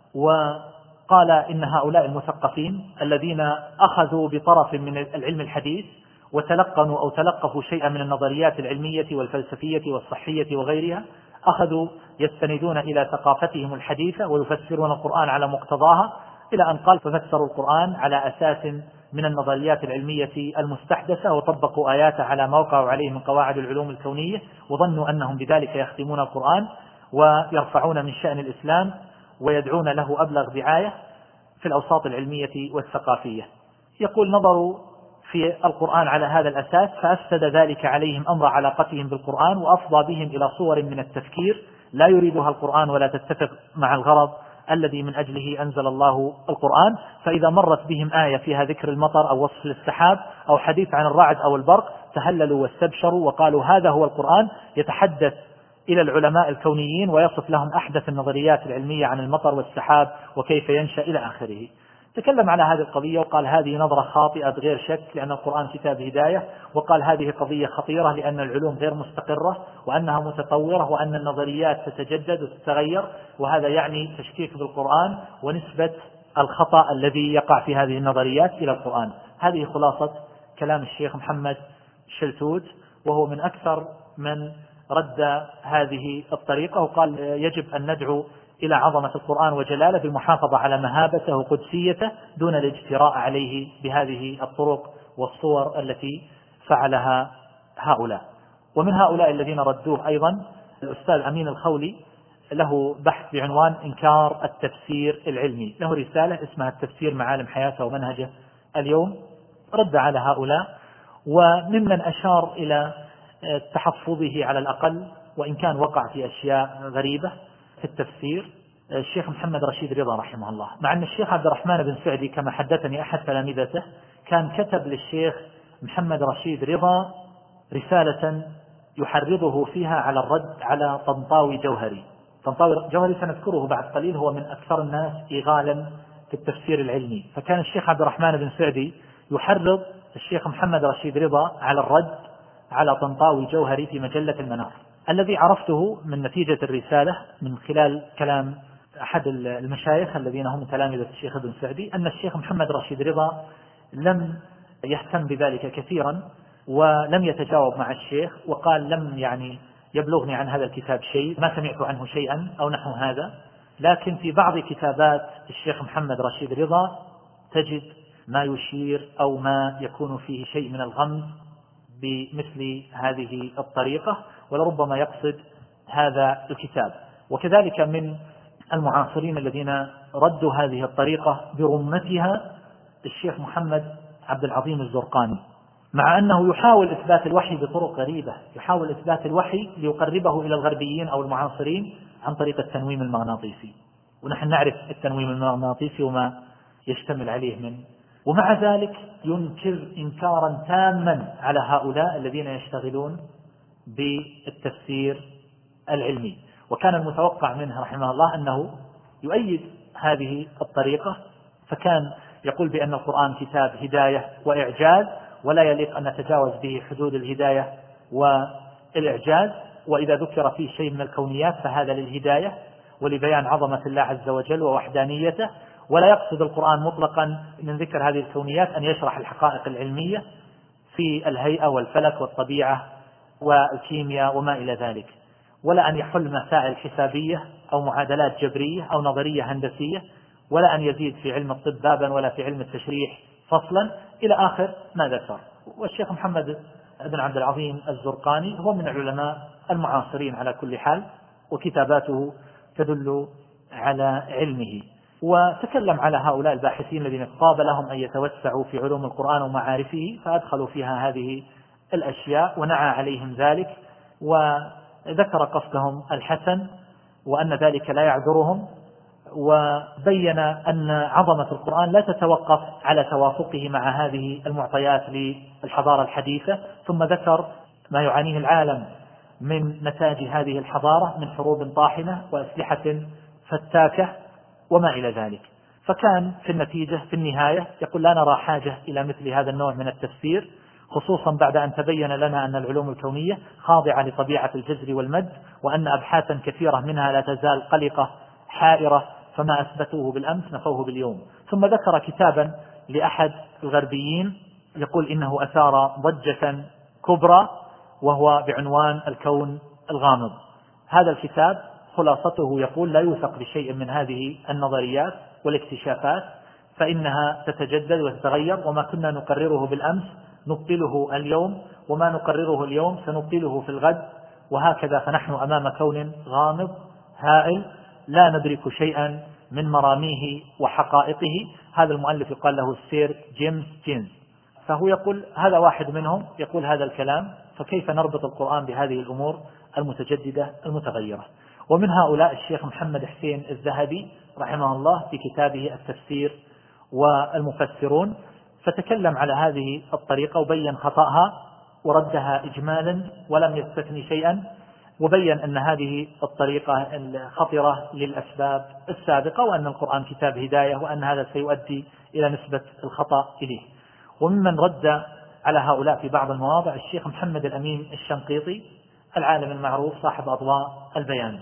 وقال إن هؤلاء المثقفين الذين أخذوا بطرف من العلم الحديث وتلقنوا أو تلقفوا شيئا من النظريات العلمية والفلسفية والصحية وغيرها، أخذوا يستندون إلى ثقافتهم الحديثة ويفسرون القرآن على مقتضاها، إلى أن قال ففسروا القرآن على أساس من النظريات العلمية المستحدثة وطبقوا آياته على ما وقعوا عليه من قواعد العلوم الكونية، وظنوا أنهم بذلك يختمون القرآن ويرفعون من شأن الإسلام ويدعون له أبلغ دعاية في الأوساط العلمية والثقافية. يقول نظروا في القرآن على هذا الأساس فأفسد ذلك عليهم أمر علاقتهم بالقرآن، وأفضى بهم إلى صور من التفكير لا يريدها القرآن ولا تتفق مع الغرض الذي من أجله أنزل الله القرآن. فإذا مرت بهم آية فيها ذكر المطر أو وصف للسحاب أو حديث عن الرعد أو البرق تهللوا واستبشروا وقالوا هذا هو القرآن، يتحدث إلى العلماء الكونيين ويصف لهم أحدث النظريات العلمية عن المطر والسحاب وكيف ينشأ إلى آخره. تكلم على هذه القضية وقال هذه نظرة خاطئة بغير شك لأن القرآن كتاب هداية، وقال هذه قضية خطيرة لأن العلوم غير مستقرة وأنها متطورة وأن النظريات تتجدد وتتغير، وهذا يعني تشكيك بالقرآن ونسبة الخطأ الذي يقع في هذه النظريات إلى القرآن. هذه خلاصة كلام الشيخ محمد شلتوت، وهو من أكثر من رد هذه الطريقة، وقال يجب أن ندعو إلى عظمة القرآن وجلاله بالمحافظة على مهابته وقدسيته دون الاجتراء عليه بهذه الطرق والصور التي فعلها هؤلاء. ومن هؤلاء الذين ردوه أيضا الأستاذ أمين الخولي، له بحث بعنوان إنكار التفسير العلمي، له رسالة اسمها التفسير معالم حياته ومنهجه اليوم، رد على هؤلاء. وممن أشار إلى تحفظه على الأقل وإن كان وقع في أشياء غريبة في التفسير الشيخ محمد رشيد رضا رحمه الله، مع أن الشيخ عبد الرحمن بن سعدي كما حدثني أحد تلامذته كان كتب للشيخ محمد رشيد رضا رسالة يحرضه فيها على الرد على طنطاوي جوهري. طنطاوي جوهري سنذكره بعد قليل، هو من أكثر الناس إغالا في التفسير العلمي، فكان الشيخ عبد الرحمن بن سعدي يحرض الشيخ محمد رشيد رضا على الرد على طنطاوي جوهري في مجلة المنار. الذي عرفته من نتيجة الرسالة من خلال كلام أحد المشايخ الذين هم تلامذة الشيخ ابن سعدي أن الشيخ محمد رشيد رضا لم يهتم بذلك كثيرا ولم يتجاوب مع الشيخ، وقال لم يبلغني عن هذا الكتاب شيء، ما سمعت عنه شيئا أو نحو هذا. لكن في بعض كتابات الشيخ محمد رشيد رضا تجد ما يشير أو ما يكون فيه شيء من الغمز بمثل هذه الطريقة، ولربما يقصد هذا الكتاب. وكذلك من المعاصرين الذين ردوا هذه الطريقة برمتها الشيخ محمد عبد العظيم الزرقاني، مع أنه يحاول إثبات الوحي بطرق غريبة، يحاول إثبات الوحي ليقربه إلى الغربيين أو المعاصرين عن طريق التنويم المغناطيسي، ونحن نعرف التنويم المغناطيسي وما يشتمل عليه ومع ذلك ينكر إنكارا تاما على هؤلاء الذين يشتغلون بالتفسير العلمي. وكان المتوقع منه رحمه الله أنه يؤيد هذه الطريقة، فكان يقول بأن القرآن كتاب هداية وإعجاز ولا يليق أن نتجاوز به حدود الهداية والإعجاز، وإذا ذكر فيه شيء من الكونيات فهذا للهداية ولبيان عظمة الله عز وجل ووحدانيته، ولا يقصد القرآن مطلقا من ذكر هذه الكونيات أن يشرح الحقائق العلمية في الهيئة والفلك والطبيعة والكيمياء وما إلى ذلك، ولا أن يحل مسائل حسابية أو معادلات جبرية أو نظرية هندسية، ولا أن يزيد في علم الطب بابا ولا في علم التشريح فصلا إلى آخر ما ذكر. والشيخ محمد بن عبد العظيم الزرقاني هو من العلماء المعاصرين على كل حال، وكتاباته تدل على علمه. وتكلم على هؤلاء الباحثين الذين طاب لهم أن يتوسعوا في علوم القرآن ومعارفه فأدخلوا فيها هذه الأشياء ونعى عليهم ذلك، وذكر قصدهم الحسن وأن ذلك لا يعذرهم، وبين أن عظمة القرآن لا تتوقف على توافقه مع هذه المعطيات للحضارة الحديثة، ثم ذكر ما يعانيه العالم من نتاج هذه الحضارة من حروب طاحنة وأسلحة فتاكة وما إلى ذلك. فكان في النتيجة في النهاية يقول لا نرى حاجة إلى مثل هذا النوع من التفسير، خصوصا بعد أن تبين لنا أن العلوم الكونية خاضعة لطبيعة الجزر والمد، وأن أبحاثا كثيرة منها لا تزال قلقة حائرة، فما أثبتوه بالأمس نفوه باليوم. ثم ذكر كتابا لأحد الغربيين يقول إنه أثار ضجة كبرى وهو بعنوان الكون الغامض. هذا الكتاب خلاصته يقول لا يوثق بشيء من هذه النظريات والاكتشافات، فإنها تتجدد وتتغير، وما كنا نقرره بالأمس نبطله اليوم، وما نقرره اليوم سنبطله في الغد، وهكذا. فنحن أمام كون غامض هائل لا ندرك شيئا من مراميه وحقائقه. هذا المؤلف يقال له السير جيمس جينز، فهو يقول هذا واحد منهم يقول هذا الكلام، فكيف نربط القرآن بهذه الأمور المتجددة المتغيرة؟ ومن هؤلاء الشيخ محمد حسين الذهبي رحمه الله في كتابه التفسير والمفسرون، فتكلم على هذه الطريقة وبين خطأها وردها إجمالا ولم يستثني شيئا، وبين أن هذه الطريقة خطرة للأسباب السابقة، وأن القرآن كتاب هداية، وأن هذا سيؤدي إلى نسبة الخطأ إليه. وممن رد على هؤلاء في بعض المواضع الشيخ محمد الأمين الشنقيطي العالم المعروف صاحب أضواء البيان،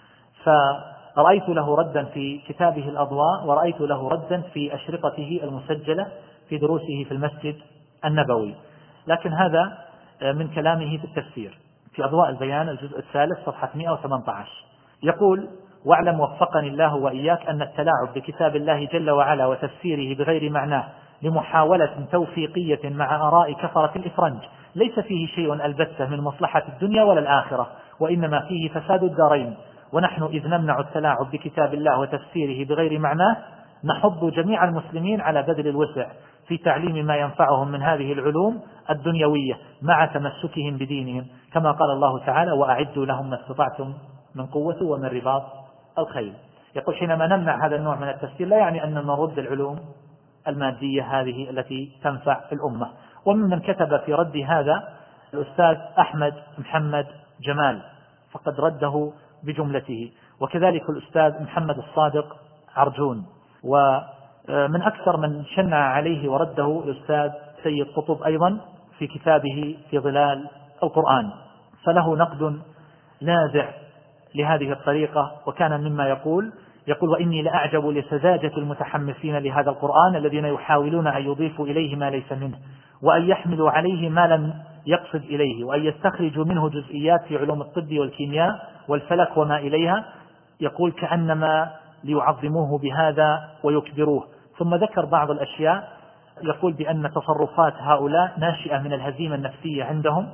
فرأيت له ردا في كتابه الأضواء، ورأيت له ردا في أشرطته المسجلة في دروسه في المسجد النبوي، لكن هذا من كلامه في التفسير في أضواء البيان الجزء الثالث صفحة 118. يقول: واعلم وفقني الله وإياك أن التلاعب بكتاب الله جل وعلا وتفسيره بغير معناه لمحاولة توفيقية مع آراء كفرة الإفرنج ليس فيه شيء البتة من مصلحة الدنيا ولا الآخرة، وإنما فيه فساد الدارين. ونحن إذ نمنع التلاعب بكتاب الله وتفسيره بغير معناه نحض جميع المسلمين على بذل الوسع في تعليم ما ينفعهم من هذه العلوم الدنيوية مع تمسكهم بدينهم، كما قال الله تعالى: وأعدوا لهم ما استطعتم من قوة ومن رباط الخيل. يقول حينما نمنع هذا النوع من التفسير لا يعني أن نرد العلوم المادية هذه التي تنفع الأمة. وممن كتب في رد هذا الأستاذ أحمد محمد جمال، فقد رده بجملته، وكذلك الأستاذ محمد الصادق عرجون. ومن أكثر من شنع عليه ورده الأستاذ سيد قطب أيضا في كتابه في ظلال القرآن، فله نقد نازع لهذه الطريقة. وكان مما يقول: وإني لأعجب لسذاجة المتحمسين لهذا القرآن الذين يحاولون أن يضيفوا إليه ما ليس منه، وأن يحملوا عليه ما لم يقصد إليه، وأن يستخرجوا منه جزئيات في علوم الطب والكيمياء والفلك وما إليها. يقول كأنما ليعظموه بهذا ويكبروه. ثم ذكر بعض الأشياء، يقول بأن تصرفات هؤلاء ناشئة من الهزيمة النفسية عندهم،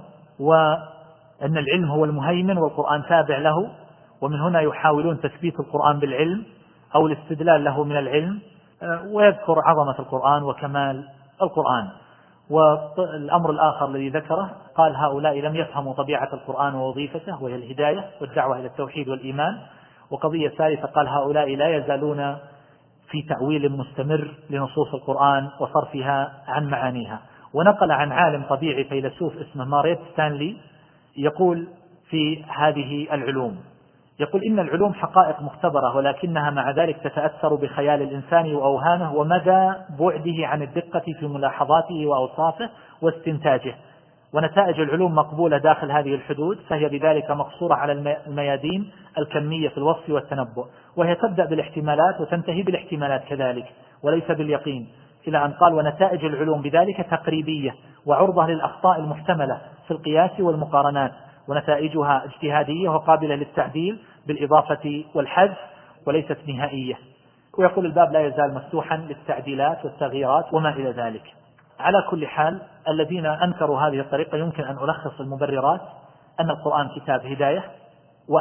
وأن العلم هو المهيمن والقرآن تابع له، ومن هنا يحاولون تثبيت القرآن بالعلم أو الاستدلال له من العلم، ويذكر عظمة القرآن وكمال القرآن. والأمر الآخر الذي ذكره قال: هؤلاء لم يفهموا طبيعة القرآن ووظيفته وهي الهداية والدعوة إلى التوحيد والإيمان. وقضية ثالثة قال: هؤلاء لا يزالون في تأويل مستمر لنصوص القرآن وصرفها عن معانيها. ونقل عن عالم طبيعي فيلسوف اسمه ماريت ستانلي يقول في هذه العلوم، يقول: إن العلوم حقائق مختبرة، ولكنها مع ذلك تتأثر بخيال الإنسان وأوهامه ومدى بعده عن الدقة في ملاحظاته وأوصافه واستنتاجه، ونتائج العلوم مقبولة داخل هذه الحدود، فهي بذلك مقصورة على الميادين الكمية في الوصف والتنبؤ، وهي تبدأ بالاحتمالات وتنتهي بالاحتمالات كذلك وليس باليقين، إلى أن قال: ونتائج العلوم بذلك تقريبية وعرضة للأخطاء المحتملة في القياس والمقارنات، ونتائجها اجتهادية وقابلة للتعديل بالإضافة والحذف وليست نهائية. ويقول: الباب لا يزال مفتوحا للتعديلات والتغييرات وما إلى ذلك. على كل حال، الذين أنكروا هذه الطريقة يمكن أن ألخص المبررات: أن القرآن كتاب هداية، وأن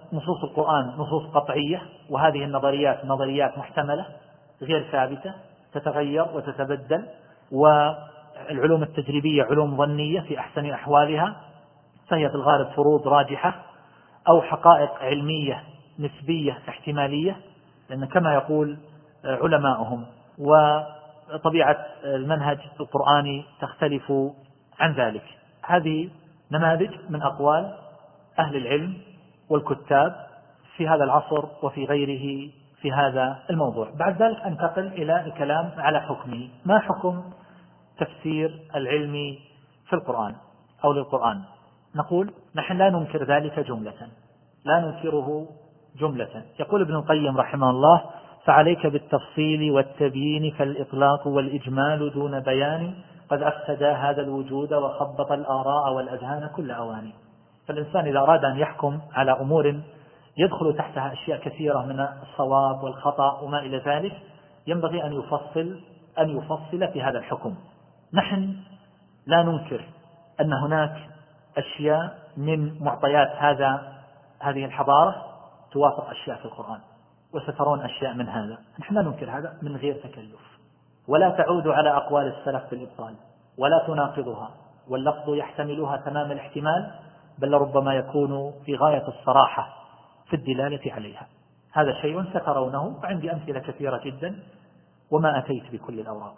نصوص القرآن نصوص قطعية، وهذه النظريات نظريات محتملة غير ثابتة تتغير وتتبدل، والعلوم التجريبية علوم ظنية في أحسن أحوالها، فهي في الغالب فروض راجحة أو حقائق علمية نسبية احتمالية، لأن كما يقول علماؤهم وطبيعة المنهج القرآني تختلف عن ذلك. هذه نماذج من أقوال أهل العلم والكتاب في هذا العصر وفي غيره في هذا الموضوع. بعد ذلك أنتقل إلى الكلام على حكمه. ما حكم تفسير العلمي في القرآن أو للقرآن؟ نقول نحن لا ننكر ذلك جملة، لا ننكره جملة. يقول ابن القيم رحمه الله: فعليك بالتفصيل والتبيين، فالإطلاق والإجمال دون بيان قد أفسد هذا الوجود وخبط الآراء والأذهان كل أواني. فالإنسان إذا أراد أن يحكم على أمور يدخل تحتها أشياء كثيرة من الصواب والخطأ وما إلى ذلك، ينبغي أن يفصل في هذا الحكم. نحن لا ننكر أن هناك أشياء من معطيات هذه الحضارة توافق أشياء في القرآن، وسترون أشياء من هذا، نحن لا ننكر هذا من غير تكلف، ولا تعود على أقوال السلف بالإبطال ولا تناقضها، واللفظ يحتملها تمام الاحتمال، بل ربما يكون في غاية الصراحة في الدلالة عليها. هذا شيء سترونه، وعندي أمثلة كثيرة جدا وما أتيت بكل الأوراق.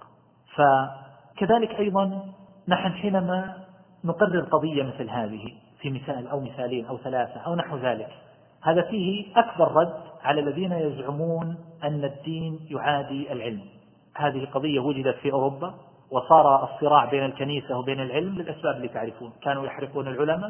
فكذلك أيضا نحن حينما نقرر قضية مثل هذه في مثال أو مثالين أو ثلاثة أو نحو ذلك، هذا فيه أكبر رد على الذين يزعمون أن الدين يعادي العلم. هذه قضية وجدت في أوروبا، وصار الصراع بين الكنيسة وبين العلم للأسباب اللي تعرفون. كانوا يحرقون العلماء،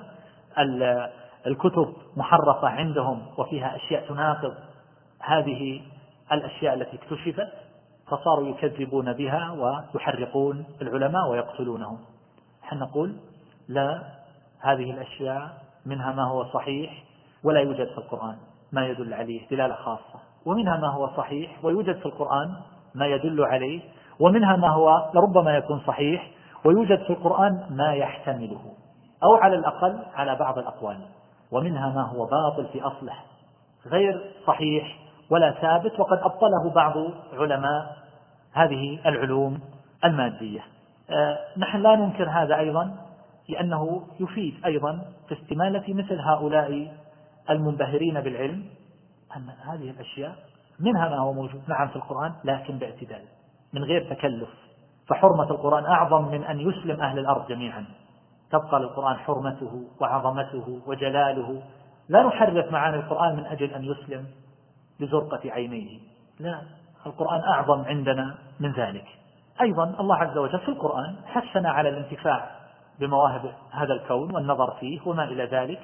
الكتب محرفة عندهم وفيها أشياء تناقض هذه الأشياء التي اكتشفت، فصاروا يكذبون بها ويحرقون العلماء ويقتلونهم. نحن نقول لا، هذه الأشياء منها ما هو صحيح ولا يوجد في القرآن ما يدل عليه دلالة خاصة، ومنها ما هو صحيح ويوجد في القرآن ما يدل عليه، ومنها ما هو لربما يكون صحيح ويوجد في القرآن ما يحتمله أو على الأقل على بعض الأقوال، ومنها ما هو باطل في أصله غير صحيح ولا ثابت، وقد أبطله بعض علماء هذه العلوم المادية. نحن لا ننكر هذا أيضا، لأنه يفيد أيضا في استمالة مثل هؤلاء المنبهرين بالعلم أن هذه الأشياء منها ما هو موجود نعم في القرآن، لكن باعتدال من غير تكلف. فحرمة القرآن أعظم من أن يسلم أهل الأرض جميعا، تبقى للقرآن حرمته وعظمته وجلاله. لا نحرف معاني القرآن من أجل أن يسلم بزرقة عينيه، لا، القرآن أعظم عندنا من ذلك. أيضا الله عز وجل في القرآن حثنا على الانتفاع بمواهب هذا الكون والنظر فيه وما إلى ذلك.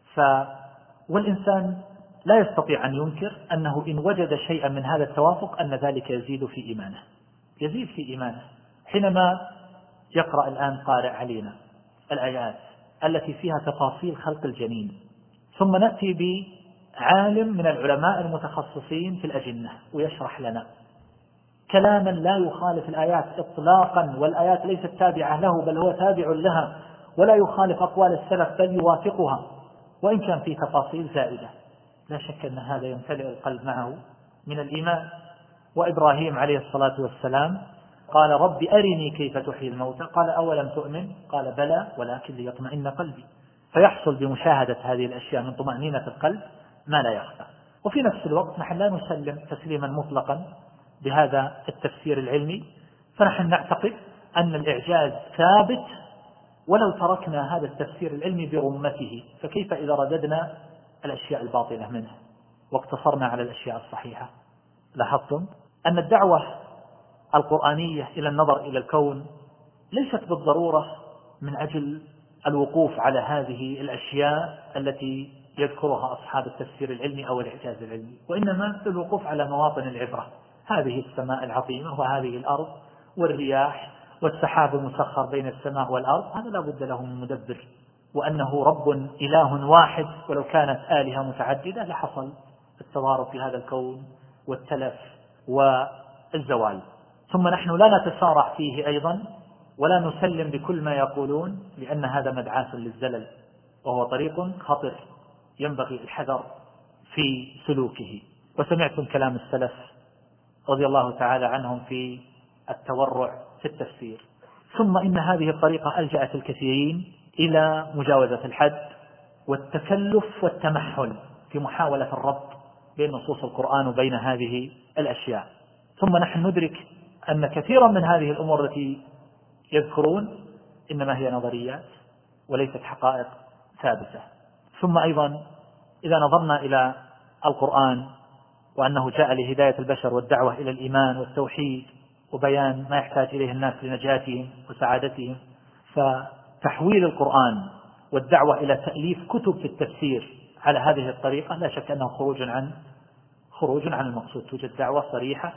والإنسان لا يستطيع أن ينكر أنه إن وجد شيئا من هذا التوافق أن ذلك يزيد في إيمانه، يزيد في إيمانه. حينما يقرأ الآن قارئ علينا الآيات التي فيها تفاصيل خلق الجنين، ثم نأتي بعالم من العلماء المتخصصين في الأجنة ويشرح لنا كلاما لا يخالف الآيات إطلاقا، والآيات ليست تابعة له بل هو تابع لها، ولا يخالف أقوال السلف بل يوافقها، وإن كان في تفاصيل زائدة، لا شك أن هذا يمتلئ القلب معه من الإيمان. وإبراهيم عليه الصلاة والسلام قال: رب أرني كيف تحيي الموتى، قال: أولم تؤمن؟ قال: بلى ولكن ليطمئن قلبي. فيحصل بمشاهدة هذه الأشياء من طمأنينة القلب ما لا يخفى. وفي نفس الوقت نحن لا نسلم تسليما مطلقا بهذا التفسير العلمي، فنحن نعتقد أن الإعجاز ثابت ولو تركنا هذا التفسير العلمي برمته، فكيف إذا رددنا الأشياء الباطلة منه واقتصرنا على الأشياء الصحيحة؟ لاحظتم أن الدعوة القرآنية إلى النظر إلى الكون ليست بالضرورة من أجل الوقوف على هذه الأشياء التي يذكرها أصحاب التفسير العلمي أو الإعجاز العلمي، وإنما الوقوف على مواطن العبرة، هذه السماء العظيمة وهذه الأرض والرياح والسحاب المسخر بين السماء والأرض، هذا لا بد له من مدبر، وأنه رب إله واحد، ولو كانت آلهة متعددة لحصل التضارب في هذا الكون والتلف والزوال. ثم نحن لا نتسارع فيه أيضا ولا نسلم بكل ما يقولون، لأن هذا مدعاة للزلل وهو طريق خطر ينبغي الحذر في سلوكه. وسمعتم كلام السلف رضي الله تعالى عنهم في التورع في التفسير. ثم إن هذه الطريقة ألجأت الكثيرين إلى مجاوزة الحد والتكلف والتمحل في محاولة الربط بين نصوص القرآن وبين هذه الأشياء. ثم نحن ندرك أن كثيرا من هذه الأمور التي يذكرون إنما هي نظريات وليست حقائق ثابتة. ثم أيضا إذا نظرنا إلى القرآن وأنه جاء لهداية البشر والدعوة إلى الإيمان والتوحيد وبيان ما يحتاج إليه الناس لنجاتهم وسعادتهم، فتحويل القرآن والدعوة إلى تأليف كتب في التفسير على هذه الطريقة لا شك أنه خروج عن المقصود. توجد دعوة صريحة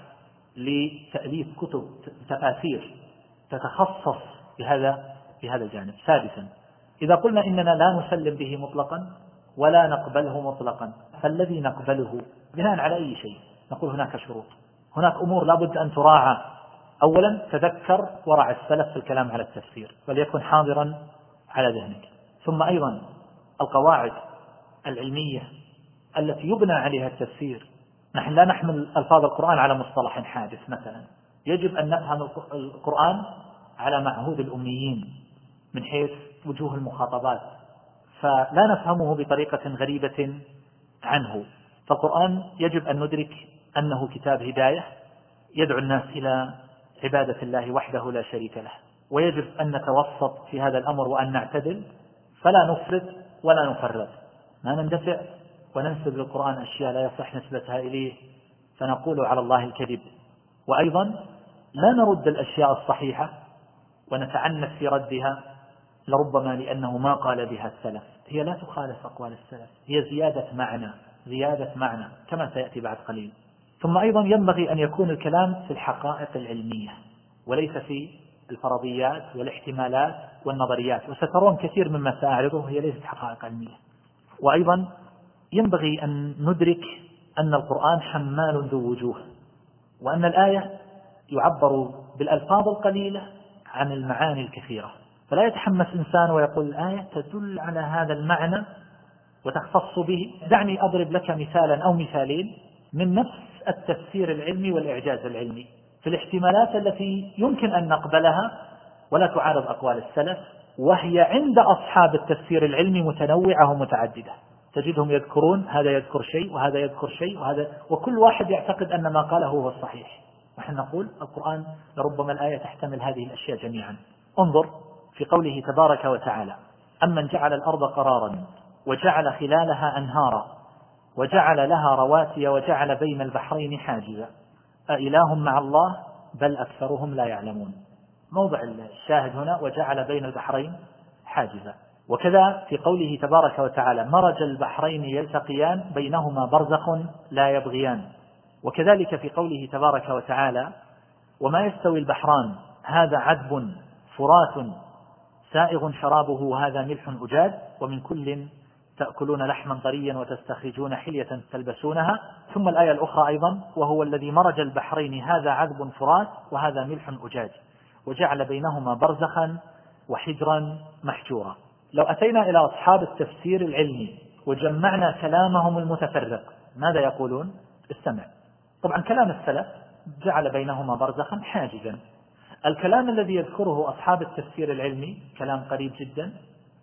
لتأليف كتب تفاسير تتخصص بهذا الجانب. سادسا، إذا قلنا إننا لا نسلم به مطلقا ولا نقبله مطلقا، فالذي نقبله بناء على أي شيء؟ نقول هناك شروط، هناك أمور لا بد أن تراعى. أولا تذكر ورع السلف في الكلام على التفسير وليكن حاضرا على ذهنك. ثم أيضا القواعد العلمية التي يبنى عليها التفسير. نحن لا نحمل ألفاظ القرآن على مصطلح حادث مثلا، يجب أن نفهم القرآن على معهود الأميين من حيث وجوه المخاطبات، فلا نفهمه بطريقة غريبة عنه. فالقرآن يجب أن ندرك أنه كتاب هداية يدعو الناس إلى عبادة الله وحده لا شريك له، ويجب أن نتوسط في هذا الأمر وأن نعتدل، فلا نفرط ولا نفرط، ما نندفع وننسب للقرآن أشياء لا يصح نسبتها إليه فنقول على الله الكذب. وأيضا لا نرد الأشياء الصحيحة ونتعنت في ردها، لربما لأنه ما قال بها السلف، هي لا تخالف أقوال السلف، هي زيادة معنى كما سيأتي بعد قليل. ثم أيضا ينبغي أن يكون الكلام في الحقائق العلمية وليس في الفرضيات والاحتمالات والنظريات، وسترون كثير مما سأعرضه هي ليست حقائق علمية. وأيضا ينبغي أن ندرك أن القرآن حمال ذو وجوه، وأن الآية يعبر بالألفاظ القليلة عن المعاني الكثيرة، فلا يتحمس إنسان ويقول الآية تدل على هذا المعنى وتختص به. دعني أضرب لك مثالا أو مثالين من نفس التفسير العلمي والإعجاز العلمي في الاحتمالات التي يمكن أن نقبلها ولا تعارض أقوال السلف، وهي عند أصحاب التفسير العلمي متنوعة ومتعددة. تجدهم يذكرون هذا يذكر شيء وهذا يذكر شيء وكل واحد يعتقد أن ما قاله هو الصحيح. نحن نقول القرآن لربما الآية تحتمل هذه الأشياء جميعا. انظر في قوله تبارك وتعالى: أمن جعل الأرض قرارا وجعل خلالها أنهارا وجعل لها رواسي وجعل بين البحرين حاجزا أإله مع الله بل أكثرهم لا يعلمون. موضع الشاهد هنا وجعل بين البحرين حاجزا. وكذا في قوله تبارك وتعالى: مرج البحرين يلتقيان بينهما برزخ لا يبغيان. وكذلك في قوله تبارك وتعالى: وما يستوي البحران هذا عذب فرات سائغ شرابه وهذا ملح أجاج ومن كل تأكلون لحما طريا وتستخرجون حلية تلبسونها. ثم الآية الأخرى أيضا: وهو الذي مرج البحرين هذا عذب فرات وهذا ملح أجاج وجعل بينهما برزخا وحجرا محجورا. لو أتينا إلى أصحاب التفسير العلمي وجمعنا كلامهم المتفرق ماذا يقولون؟ استمع. طبعا كلام السلف جعل بينهما برزخا حاجزا. الكلام الذي يذكره أصحاب التفسير العلمي كلام قريب جدا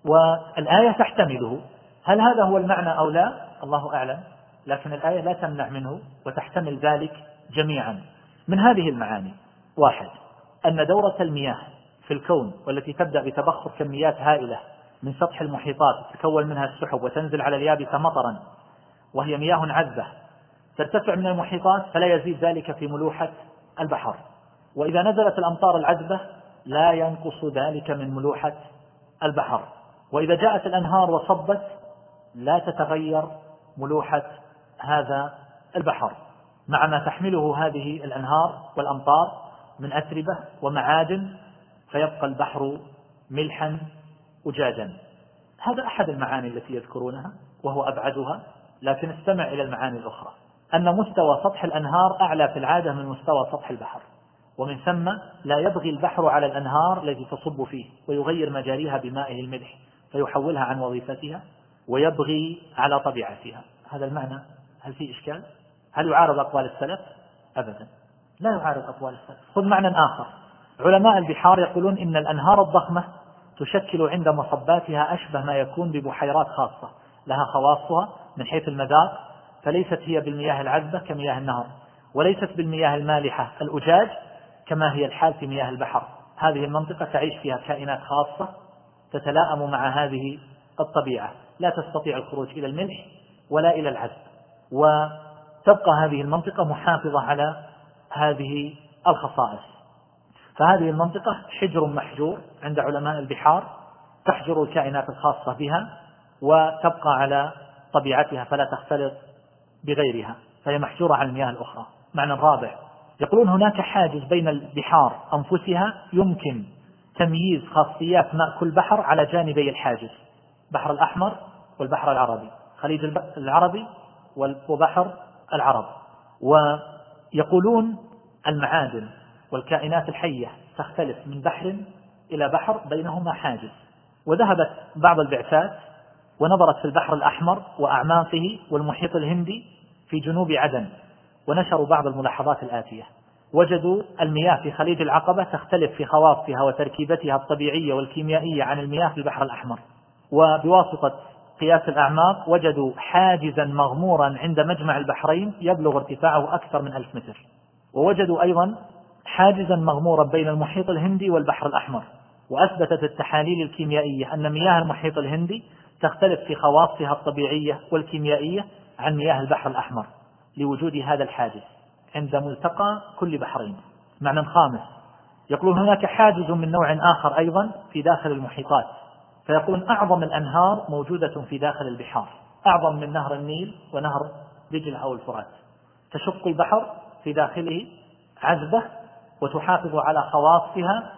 والآية تحتمله. هل هذا هو المعنى أو لا؟ الله أعلم، لكن الآية لا تمنع منه وتحتمل ذلك جميعا. من هذه المعاني: واحد، أن دورة المياه في الكون والتي تبدأ بتبخر كميات هائلة من سطح المحيطات تتكون منها السحب وتنزل على اليابسة مطرا وهي مياه عذبة ترتفع من المحيطات فلا يزيد ذلك في ملوحة البحر، وإذا نزلت الأمطار العذبة لا ينقص ذلك من ملوحة البحر، وإذا جاءت الأنهار وصبت لا تتغير ملوحة هذا البحر مع ما تحمله هذه الأنهار والأمطار من أتربة ومعادن، فيبقى البحر ملحا أجاجا. هذا أحد المعاني التي يذكرونها وهو أبعدها، لكن استمع إلى المعاني الأخرى: أن مستوى سطح الأنهار أعلى في العادة من مستوى سطح البحر، ومن ثم لا يبغي البحر على الأنهار التي تصب فيه ويغير مجاريها بمائه الملح فيحولها عن وظيفتها ويبغي على طبيعتها. هذا المعنى هل في إشكال؟ هل يعارض أقوال السلف؟ أبدا، لا يعارض أقوال السلف. خذ معنى آخر، علماء البحار يقولون إن الأنهار الضخمة تشكل عند مصباتها أشبه ما يكون ببحيرات خاصة لها خواصها من حيث المذاق، فليست هي بالمياه العذبة كمياه النهر، وليست بالمياه المالحة الأجاج كما هي الحال في مياه البحر. هذه المنطقة تعيش فيها كائنات خاصة تتلائم مع هذه الطبيعة، لا تستطيع الخروج إلى الملح ولا إلى العذب، وتبقى هذه المنطقة محافظة على هذه الخصائص. فهذه المنطقة حجر محجور عند علماء البحار، تحجر الكائنات الخاصة بها وتبقى على طبيعتها فلا تختلط بغيرها، فهي محجورة عن المياه الأخرى. معنى الرابع، يقولون هناك حاجز بين البحار أنفسها يمكن تمييز خاصيات ماء كل بحر على جانبي الحاجز، بحر الأحمر والبحر العربي، خليج العربي وبحر العرب. ويقولون المعادن والكائنات الحية تختلف من بحر إلى بحر بينهما حاجز. وذهبت بعض البعثات ونظرت في البحر الأحمر وأعماقه والمحيط الهندي في جنوب عدن، ونشروا بعض الملاحظات الآتية: وجدوا المياه في خليج العقبة تختلف في خواصها وتركيبتها الطبيعية والكيميائية عن المياه في البحر الأحمر، وبواسطة قياس الأعماق وجدوا حاجزا مغمورا عند مجمع البحرين يبلغ ارتفاعه أكثر من 1000 متر. ووجدوا أيضا حاجزا مغمورا بين المحيط الهندي والبحر الأحمر، وأثبتت التحاليل الكيميائية أن مياه المحيط الهندي تختلف في خواصها الطبيعية والكيميائية عن مياه البحر الأحمر لوجود هذا الحاجز عند ملتقى كل بحرين. معنى خامس، يقولون هناك حاجز من نوع آخر أيضا في داخل المحيطات، فيقولون أعظم الأنهار موجودة في داخل البحار، أعظم من نهر النيل ونهر دجلة أو الفرات، تشق البحر في داخله عذبة وتحافظ على خواصها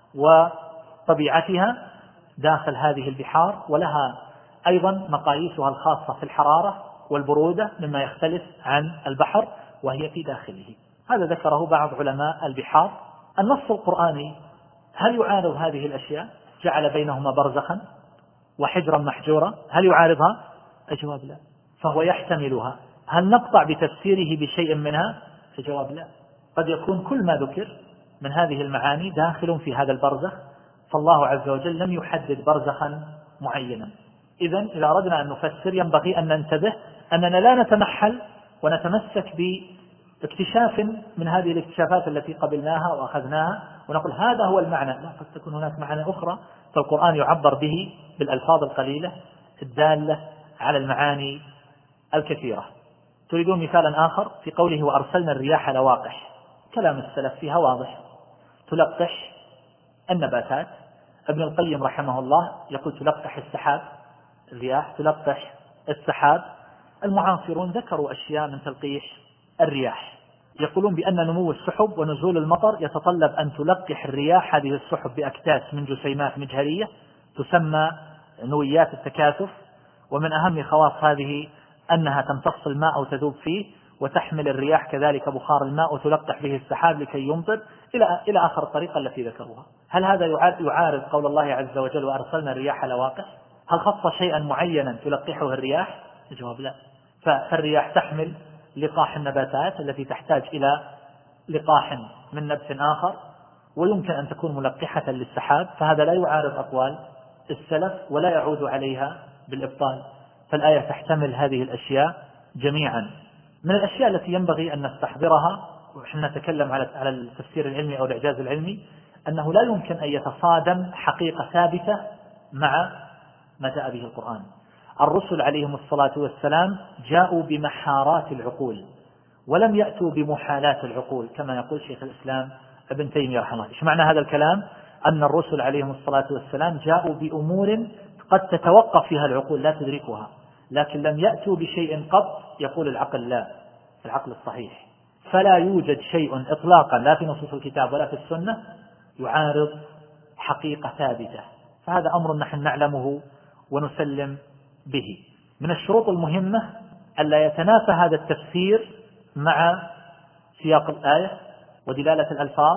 وطبيعتها داخل هذه البحار، ولها أيضا مقاييسها الخاصة في الحرارة والبرودة مما يختلف عن البحر وهي في داخله. هذا ذكره بعض علماء البحار. النص القرآني هل يعارض هذه الأشياء؟ جعل بينهما برزخا وحجرا محجورا، هل يعارضها؟ الجواب لا، فهو يحتملها. هل نقطع بتفسيره بشيء منها؟ الجواب لا، قد يكون كل ما ذكر من هذه المعاني داخل في هذا البرزخ، فالله عز وجل لم يحدد برزخا معينا. إذن إذا أردنا أن نفسر ينبغي أن ننتبه أننا لا نتمحل ونتمسك باكتشاف من هذه الاكتشافات التي قبلناها وأخذناها ونقول هذا هو المعنى، لا، قد تكون هناك معنى أخرى، فالقرآن يعبر به بالألفاظ القليلة الدالة على المعاني الكثيرة. تريدون مثالا آخر في قوله وأرسلنا الرياح لواقح؟ كلام السلف فيها واضح، تلقح النباتات. ابن القيم رحمه الله يقول تلقح السحاب، الرياح تلقح السحاب. المعاصرون ذكروا أشياء من تلقيح الرياح، يقولون بأن نمو السحب ونزول المطر يتطلب أن تلقح الرياح هذه السحب بأكتاس من جسيمات مجهرية تسمى نويات التكاثف، ومن أهم خواص هذه أنها تمتص الماء أو تذوب فيه، وتحمل الرياح كذلك بخار الماء وتلقح به السحاب لكي يمطر إلى آخر الطريقة التي ذكروها. هل هذا يعارض قول الله عز وجل وأرسلنا الرياح لواقح؟ هل خص شيئا معينا تلقحه الرياح؟ الجواب لا. فالرياح تحمل لقاح النباتات التي تحتاج إلى لقاح من نبت آخر، ويمكن أن تكون ملقحة للسحاب، فهذا لا يعارض أقوال السلف ولا يعود عليها بالإبطال، فالآية تحتمل هذه الأشياء جميعا. من الأشياء التي ينبغي أن نستحضرها ونحن نتكلم على التفسير العلمي أو الإعجاز العلمي أنه لا يمكن أن يتصادم حقيقة ثابتة مع ما جاء به القرآن. الرسل عليهم الصلاة والسلام جاءوا بمحارات العقول ولم يأتوا بمحالات العقول كما يقول شيخ الإسلام ابن تيمية رحمه الله. إيش معنى هذا الكلام؟ أن الرسل عليهم الصلاة والسلام جاءوا بأمور قد تتوقف فيها العقول لا تدركها، لكن لم يأتوا بشيء قط يقول العقل لا، العقل الصحيح. فلا يوجد شيء إطلاقا لا في نصوص الكتاب ولا في السنة يعارض حقيقة ثابتة، فهذا أمر نحن نعلمه ونسلم به. من الشروط المهمة ألا يتنافى هذا التفسير مع سياق الآية ودلالة الألفاظ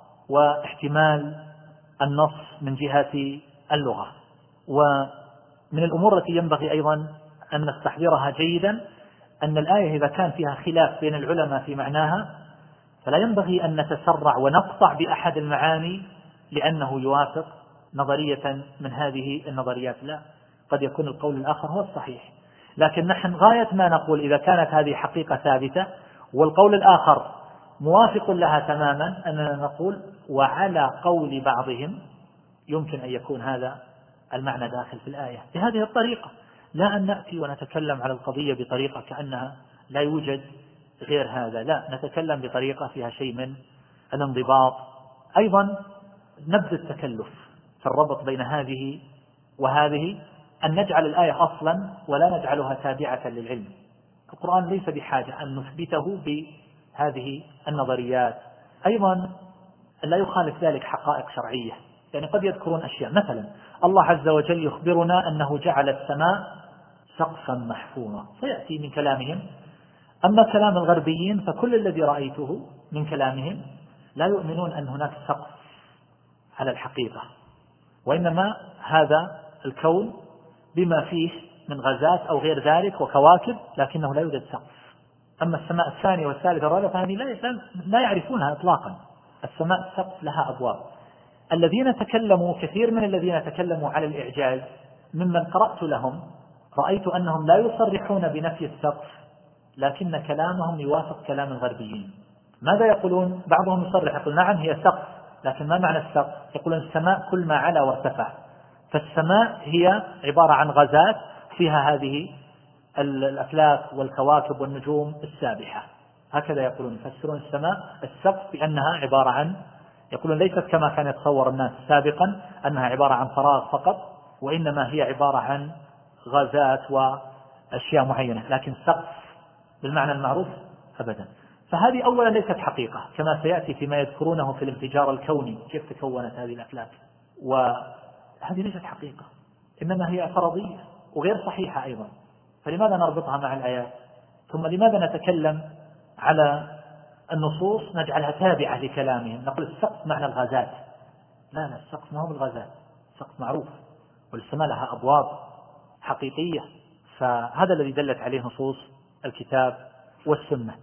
واحتمال النص من جهة اللغة. ومن الأمور التي ينبغي أيضا أن نستحضرها جيدا أن الآية إذا كان فيها خلاف بين العلماء في معناها فلا ينبغي أن نتسرع ونقطع بأحد المعاني لأنه يوافق نظرية من هذه النظريات، لا، قد يكون القول الآخر هو الصحيح. لكن نحن غاية ما نقول إذا كانت هذه حقيقة ثابتة والقول الآخر موافق لها تماما أننا نقول وعلى قول بعضهم يمكن أن يكون هذا المعنى داخل في الآية بهذه الطريقة، لا أن نأتي ونتكلم على القضية بطريقة كأنها لا يوجد غير هذا، لا، نتكلم بطريقة فيها شيء من الانضباط. أيضا نبذ التكلف في الربط بين هذه وهذه، أن نجعل الآية أصلا ولا نجعلها تابعة للعلم. القرآن ليس بحاجة أن نثبته بهذه النظريات. أيضا لا يخالف ذلك حقائق شرعية، يعني قد يذكرون أشياء، مثلا الله عز وجل يخبرنا أنه جعل السماء سقفا محفوظا، فيأتي من كلامهم. أما كلام الغربيين فكل الذي رأيته من كلامهم لا يؤمنون أن هناك سقف على الحقيقة، وإنما هذا الكون بما فيه من غازات أو غير ذلك وكواكب، لكنه لا يوجد سقف. أما السماء الثانية والثالثة والرابعة فهذه لا يعرفونها إطلاقا. السماء السقف لها أبواب. الذين تكلموا، كثير من الذين تكلموا على الإعجاز ممن قرأت لهم رأيت أنهم لا يصرحون بنفي السقف، لكن كلامهم يوافق كلام الغربيين. ماذا يقولون؟ بعضهم يصرح يقول نعم هي سقف، لكن ما معنى السقف؟ يقولون السماء كل ما علا وارتفع، فالسماء هي عبارة عن غازات فيها هذه الأفلاك والكواكب والنجوم السابحة، هكذا يقولون. يفسرون السماء السقف بأنها عبارة عن، يقولون ليست كما كان يتصور الناس سابقا أنها عبارة عن فراغ فقط، وإنما هي عبارة عن غازات وأشياء معينة، لكن سقف بالمعنى المعروف أبدا. فهذه أولا ليست حقيقة كما سيأتي فيما يذكرونه في الانفجار الكوني، كيف تكونت هذه الأفلاك، وهذه ليست حقيقة، إنما هي فرضية وغير صحيحة أيضا. فلماذا نربطها مع الآيات؟ ثم لماذا نتكلم على النصوص نجعلها تابعة لكلامهم؟ نقول السقف معنى الغازات، لا، السقف ما هو بالغازات، السقف معروف، والسماء لها أبواب حقيقية. فهذا الذي دلت عليه نصوص الكتاب والسنة.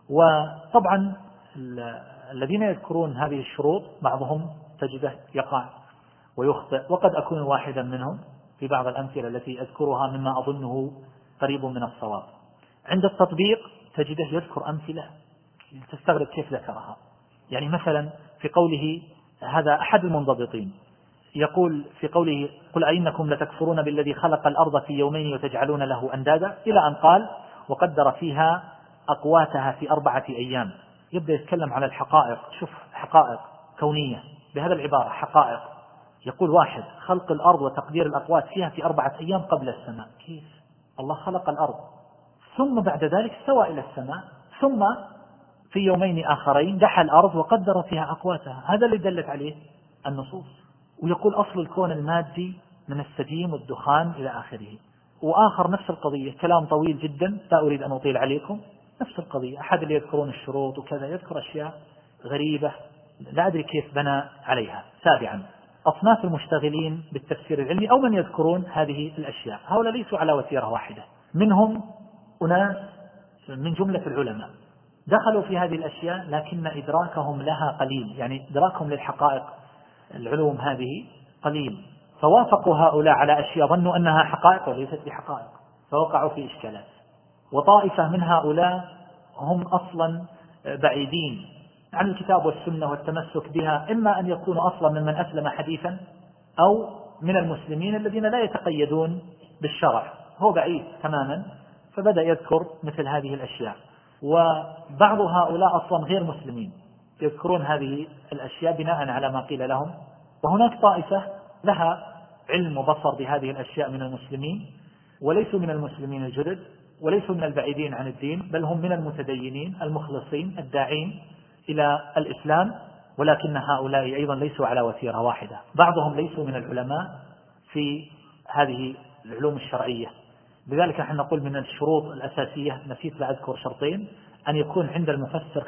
وطبعا الذين يذكرون هذه الشروط بعضهم تجده يقع ويخطئ، وقد أكون واحدا منهم في بعض الأمثلة التي أذكرها مما أظنه قريب من الصواب. عند التطبيق تجده يذكر أمثلة تستغرب كيف ذكرها. يعني مثلا في قوله، هذا أحد المنضبطين، يقول في قوله قل أئنكم لتكفرون بالذي خلق الأرض في يومين وتجعلون له أندادا، إلى أن قال وقدر فيها أقواتها في 4 أيام. يبدأ يتكلم على الحقائق، شوف حقائق كونية بهذا العبارة، حقائق. يقول واحد خلق الأرض وتقدير الأقوات فيها في 4 أيام قبل السماء. كيف؟ الله خلق الأرض ثم بعد ذلك استوى إلى السماء، ثم في يومين آخرين دحى الأرض وقدر فيها أقواتها. هذا اللي دلت عليه النصوص. ويقول أصل الكون المادي من السديم والدخان إلى آخره. وآخر نفس القضية، كلام طويل جدا لا أريد أن أطيل عليكم، نفس القضية. أحد اللي يذكرون الشروط وكذا يذكر أشياء غريبة لا أدري كيف بنى عليها. 7 أصناف المشتغلين بالتفسير العلمي أو من يذكرون هذه الأشياء، هؤلاء ليسوا على وتيرة واحدة. منهم أناس من جملة العلماء دخلوا في هذه الأشياء لكن إدراكهم لها قليل، يعني إدراكهم للحقائق العلوم هذه قليل، فوافقوا هؤلاء على أشياء ظنوا أنها حقائق وليست بحقائق، فوقعوا في إشكالات. وطائفة من هؤلاء هم أصلا بعيدين عن الكتاب والسنة والتمسك بها، إما أن يكونوا أصلا ممن أسلم حديثا أو من المسلمين الذين لا يتقيدون بالشرع، هو بعيد تماما، فبدأ يذكر مثل هذه الأشياء. وبعض هؤلاء أصلا غير مسلمين يذكرون هذه الأشياء بناء على ما قيل لهم. وهناك طائفة لها علم وبصر بهذه الأشياء من المسلمين، وليسوا من المسلمين الجدد وليسوا من البعيدين عن الدين، بل هم من المتدينين المخلصين الداعين إلى الإسلام، ولكن هؤلاء أيضا ليسوا على وتيرة واحدة. بعضهم ليسوا من العلماء في هذه العلوم الشرعية. لذلك نحن نقول من الشروط الأساسية، نسيت لا أذكر شرطين، أن يكون عند المفسر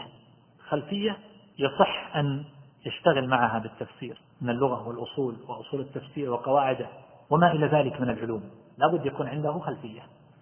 خلفية يصح أن يشتغل معها بالتفسير من اللغة والأصول وأصول التفسير وقواعده وما إلى ذلك من العلوم، لا بد يكون عنده خلفية.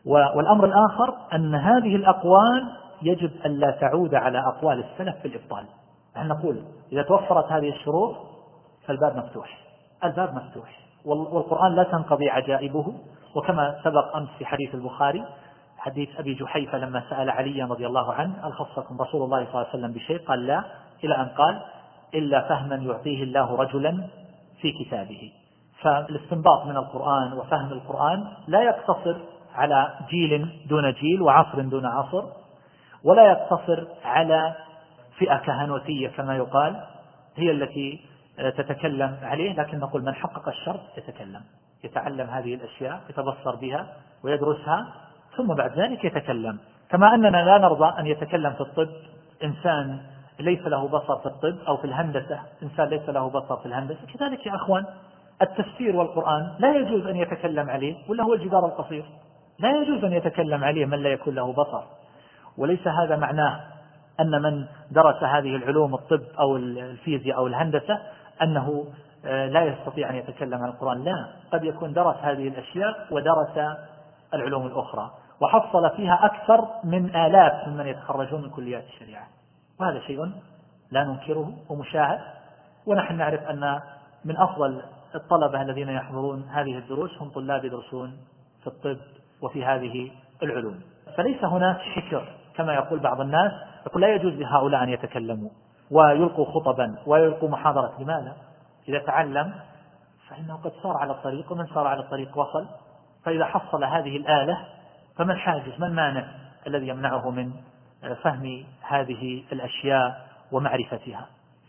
والأمر الآخر أن هذه الأقوال يجب أن لا تعود على أقوال السلف في الإبطال. نحن نقول إذا توفرت هذه الشروط فالباب مفتوح، الباب مفتوح، والقرآن لا تنقضي عجائبه. وكما سبق أمس في حديث البخاري حديث أبي جحيفة لما سأل علي رضي الله عنه هل خصكم رسول الله صلى الله عليه وسلم بشيء؟ قال لا، إلى أن قال إلا فهما يعطيه الله رجلا في كتابه. فالاستنباط من القرآن وفهم القرآن لا يقتصر على جيل دون جيل وعصر دون عصر، ولا يقتصر على فئة كهنوتية كما يقال هي التي تتكلم عليه، لكن نقول من حقق الشرط يتكلم، يتعلم هذه الأشياء، يتبصر بها ويدرسها، ثم بعد ذلك يتكلم. كما أننا لا نرضى أن يتكلم في الطب إنسان ليس له بصر في الطب، أو في الهندسة إنسان ليس له بصر في الهندسة، كذلك يا أخوان التفسير والقرآن لا يجوز أن يتكلم عليه، ولا هو الجدار القصير، لا يجوز أن يتكلم عليه من لا يكون له بصر. وليس هذا معناه أن من درس هذه العلوم الطب أو الفيزياء أو الهندسة أنه لا يستطيع أن يتكلم عن القرآن، لا، قد يكون درس هذه الأشياء ودرس العلوم الأخرى وحصل فيها أكثر من آلاف ممن يتخرجون من كليات الشريعة، وهذا شيء لا ننكره ومشاهد. ونحن نعرف أن من أفضل الطلبة الذين يحضرون هذه الدروس هم طلاب يدرسون في الطب وفي هذه العلوم. فليس هناك حكر كما يقول بعض الناس، يقول لا يجوز لهؤلاء أن يتكلموا ويلقوا خطبا ويلقوا محاضرة. لماذا؟ إذا تعلم فإنه قد صار على الطريق، ومن صار على الطريق وصل. فإذا حصل هذه الآلة فما الحاجز، ما المانع الذي يمنعه من فهم هذه الأشياء ومعرفتها؟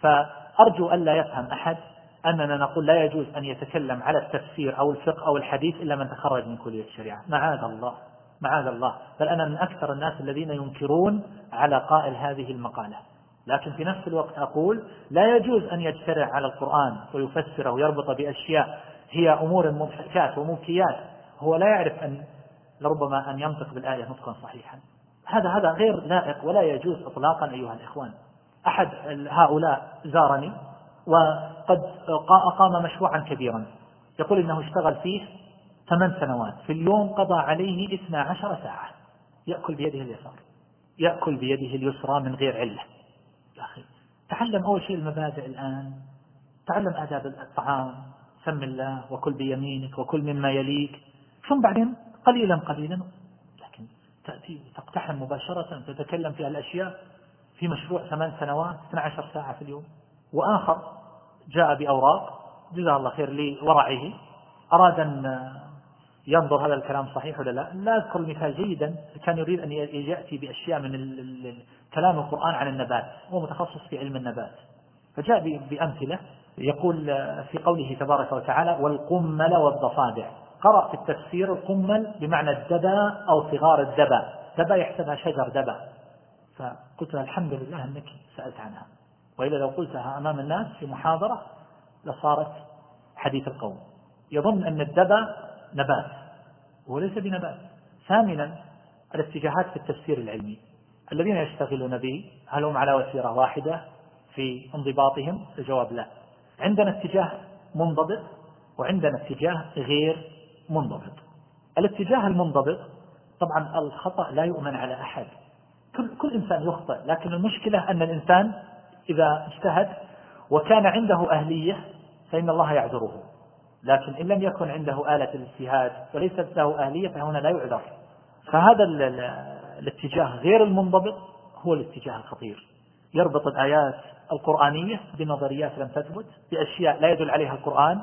فأرجو أن لا يفهم أحد أننا نقول لا يجوز أن يتكلم على التفسير أو الفقه أو الحديث إلا من تخرج من كلية الشريعة، معاذ الله، معاذ الله. بل أنا من أكثر الناس الذين ينكرون على قائل هذه المقالة. لكن في نفس الوقت أقول لا يجوز أن يجترع على القرآن ويفسره ويربط بأشياء هي أمور مضحكات ومبكيات، هو لا يعرف أن لربما أن ينطق بالآية نطقا صحيحا. هذا غير لائق ولا يجوز إطلاقا أيها الإخوان. أحد هؤلاء زارني وقد أقام مشروعا كبيرا، يقول إنه اشتغل فيه 8 سنوات، في اليوم قضى عليه 12 ساعة، يأكل بيده اليسار، يأكل بيده اليسرى من غير علة. يا أخي تعلم أول شيء المبادئ الآن، تعلم آداب الطعام، سم الله وكل بيمينك وكل مما يليك، ثم بعدين قليلا قليلا. لكن تأتي تقتحم مباشرة تتكلم في الأشياء في مشروع 8 سنوات 12 ساعة في اليوم. وآخر جاء بأوراق جزاه الله خير لورعه، أراد أن ينظر هذا الكلام صحيح ولا لا. لا أذكر المثال جيدا، كان يريد أن يأتي بأشياء من كلام القرآن عن النبات، هو متخصص في علم النبات، فجاء بأمثلة يقول في قوله تبارك وتعالى والقمل والضفادع، قرأ في التفسير القمل بمعنى الدبا أو صغار الدبا، دبا يحسبها شجر دبا، فقلت له الحمد لله أنك سألت عنها، وإلا لو قلتها أمام الناس في محاضرة لصارت حديث القوم، يظن أن الدبا نبات وليس بنبات. ثامنا الاتجاهات في التفسير العلمي الذين يشتغلون به، هل هم على وتيرة واحدة في انضباطهم؟ الجواب لا. عندنا اتجاه منضبط وعندنا اتجاه غير منضبط. الاتجاه المنضبط طبعا الخطأ لا يؤمن على أحد، كل إنسان يخطئ، لكن المشكلة أن الإنسان إذا اجتهد وكان عنده أهلية فإن الله يعذره، لكن إن لم يكن عنده آلة الاجتهاد وليست له أهلية فهنا لا يعذر. فهذا الاتجاه غير المنضبط هو الاتجاه الخطير، يربط الآيات القرآنية بنظريات لم تثبت، بأشياء لا يدل عليها القرآن،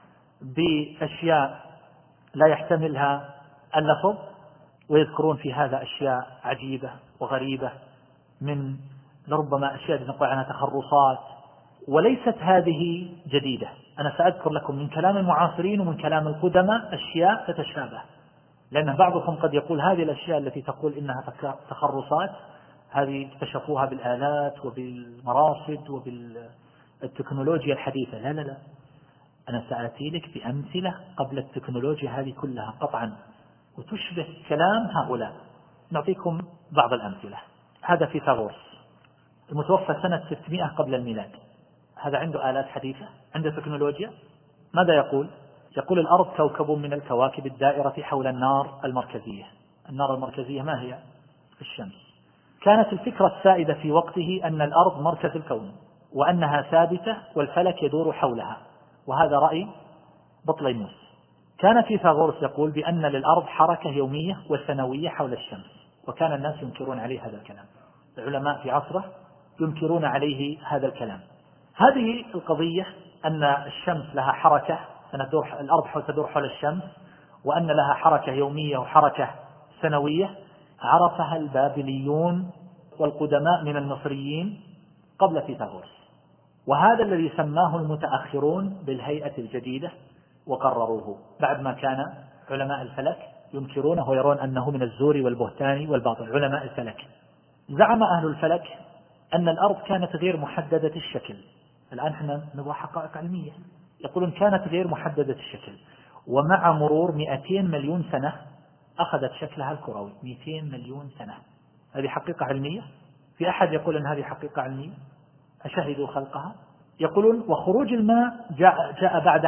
بأشياء لا يحتملها اللفظ، ويذكرون في هذا أشياء عجيبة وغريبة من لربما أشياء نقول عنها تخرصات، وليست هذه جديدة. أنا سأذكر لكم من كلام المعاصرين ومن كلام القدماء أشياء تتشابه، لأن بعضهم قد يقول هذه الأشياء التي تقول إنها تخرصات هذه اكتشفوها بالآلات وبالمراصد وبالتكنولوجيا الحديثة. لا لا لا، أنا سأتي لك بأمثلة قبل التكنولوجيا هذه كلها قطعا وتشبه كلام هؤلاء. نعطيكم بعض الأمثلة. هذا فيثاغورس المتوفى سنة 600 قبل الميلاد، هذا عنده آلات حديثة، عنده تكنولوجيا. ماذا يقول؟ يقول الأرض كوكب من الكواكب الدائرة حول النار المركزية، النار المركزية ما هي؟ الشمس. كانت الفكرة السائدة في وقته أن الأرض مركز الكون وأنها ثابتة والفلك يدور حولها، وهذا رأي بطليموس. كان فيثاغورس يقول بأن للأرض حركة يومية وسنوية حول الشمس، وكان الناس ينكرون عليه هذا الكلام، العلماء في عصره ينكرون عليه هذا الكلام. هذه القضية أن الشمس لها حركة، الأرض تدور حول الشمس، وأن لها حركة يومية وحركة سنوية، عرفها البابليون والقدماء من المصريين قبل فيثاغورس، وهذا الذي سماه المتأخرون بالهيئة الجديدة وقرروه بعد ما كان علماء الفلك ينكرونه ويرون أنه من الزور والبهتان والباطل. علماء الفلك زعم أهل الفلك أن الأرض كانت غير محددة الشكل. الآن احنا نبغى حقائق علمية. يقولون كانت غير محددة الشكل، ومع مرور 200 مليون سنة أخذت شكلها الكروي. 200 مليون سنة، هذه حقيقة علمية؟ في أحد يقول أن هذه حقيقة علمية؟ أشهدوا خلقها؟ يقولون وخروج الماء جاء بعد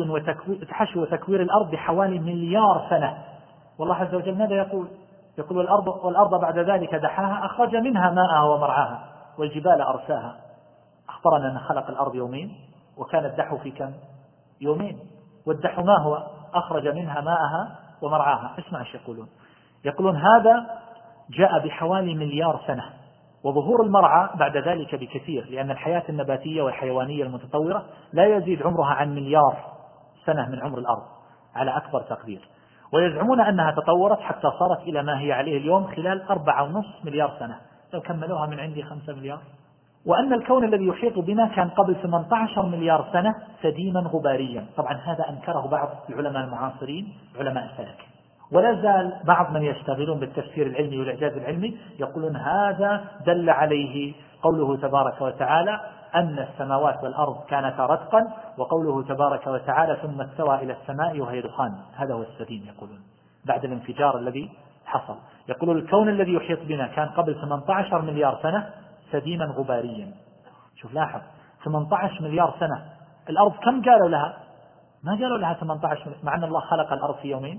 حشو وتكوير الأرض بحوالي 1,000,000,000 سنة. والله عز وجل ماذا يقول؟ يقول والأرض بعد ذلك دحاها أخرج منها ماءها ومرعاها والجبال أرساها. أخبرنا أن خلق الأرض يومين، وكان الدحو في كم؟ يومين. والدحو ما هو؟ أخرج منها ماءها ومرعاها. اسمع ايش يقولون. يقولون هذا جاء بحوالي 1,000,000,000 سنة، وظهور المرعى بعد ذلك بكثير، لأن الحياة النباتية والحيوانية المتطورة لا يزيد عمرها عن 1,000,000,000 سنة من عمر الأرض على أكبر تقدير، ويزعمون أنها تطورت حتى صارت إلى ما هي عليه اليوم خلال 4.5 مليار سنة، لو كملوها من عندي 5 مليار. وأن الكون الذي يحيط بنا كان قبل 18 مليار سنة سديما غباريا. طبعا هذا أنكره بعض العلماء المعاصرين علماء الفلك، ولا زال بعض من يشتغلون بالتفسير العلمي والإعجاز العلمي يقولون هذا دل عليه قوله تبارك وتعالى أن السماوات والأرض كانتا رتقا، وقوله تبارك وتعالى ثم استوى إلى السماء وهي دخان. هذا هو السديم يقولون بعد الانفجار الذي حصل. يقولون الكون الذي يحيط بنا كان قبل 18 مليار سنة سديما غباريا. شوف لاحظ 18 مليار سنة. الأرض كم قالوا لها؟ ما قالوا لها 18 مع أن الله خلق الأرض في يومين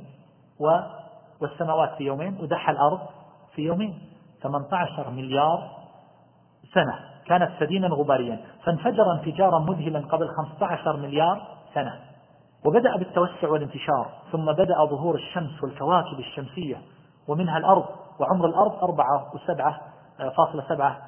والسماوات في يومين ودحى الأرض في يومين. 18 مليار سنة كانت سديما غباريا، فانفجر انفجارا مذهلا قبل 15 مليار سنة، وبدأ بالتوسع والانتشار، ثم بدأ ظهور الشمس والكواكب الشمسية ومنها الأرض، وعمر الأرض 4.7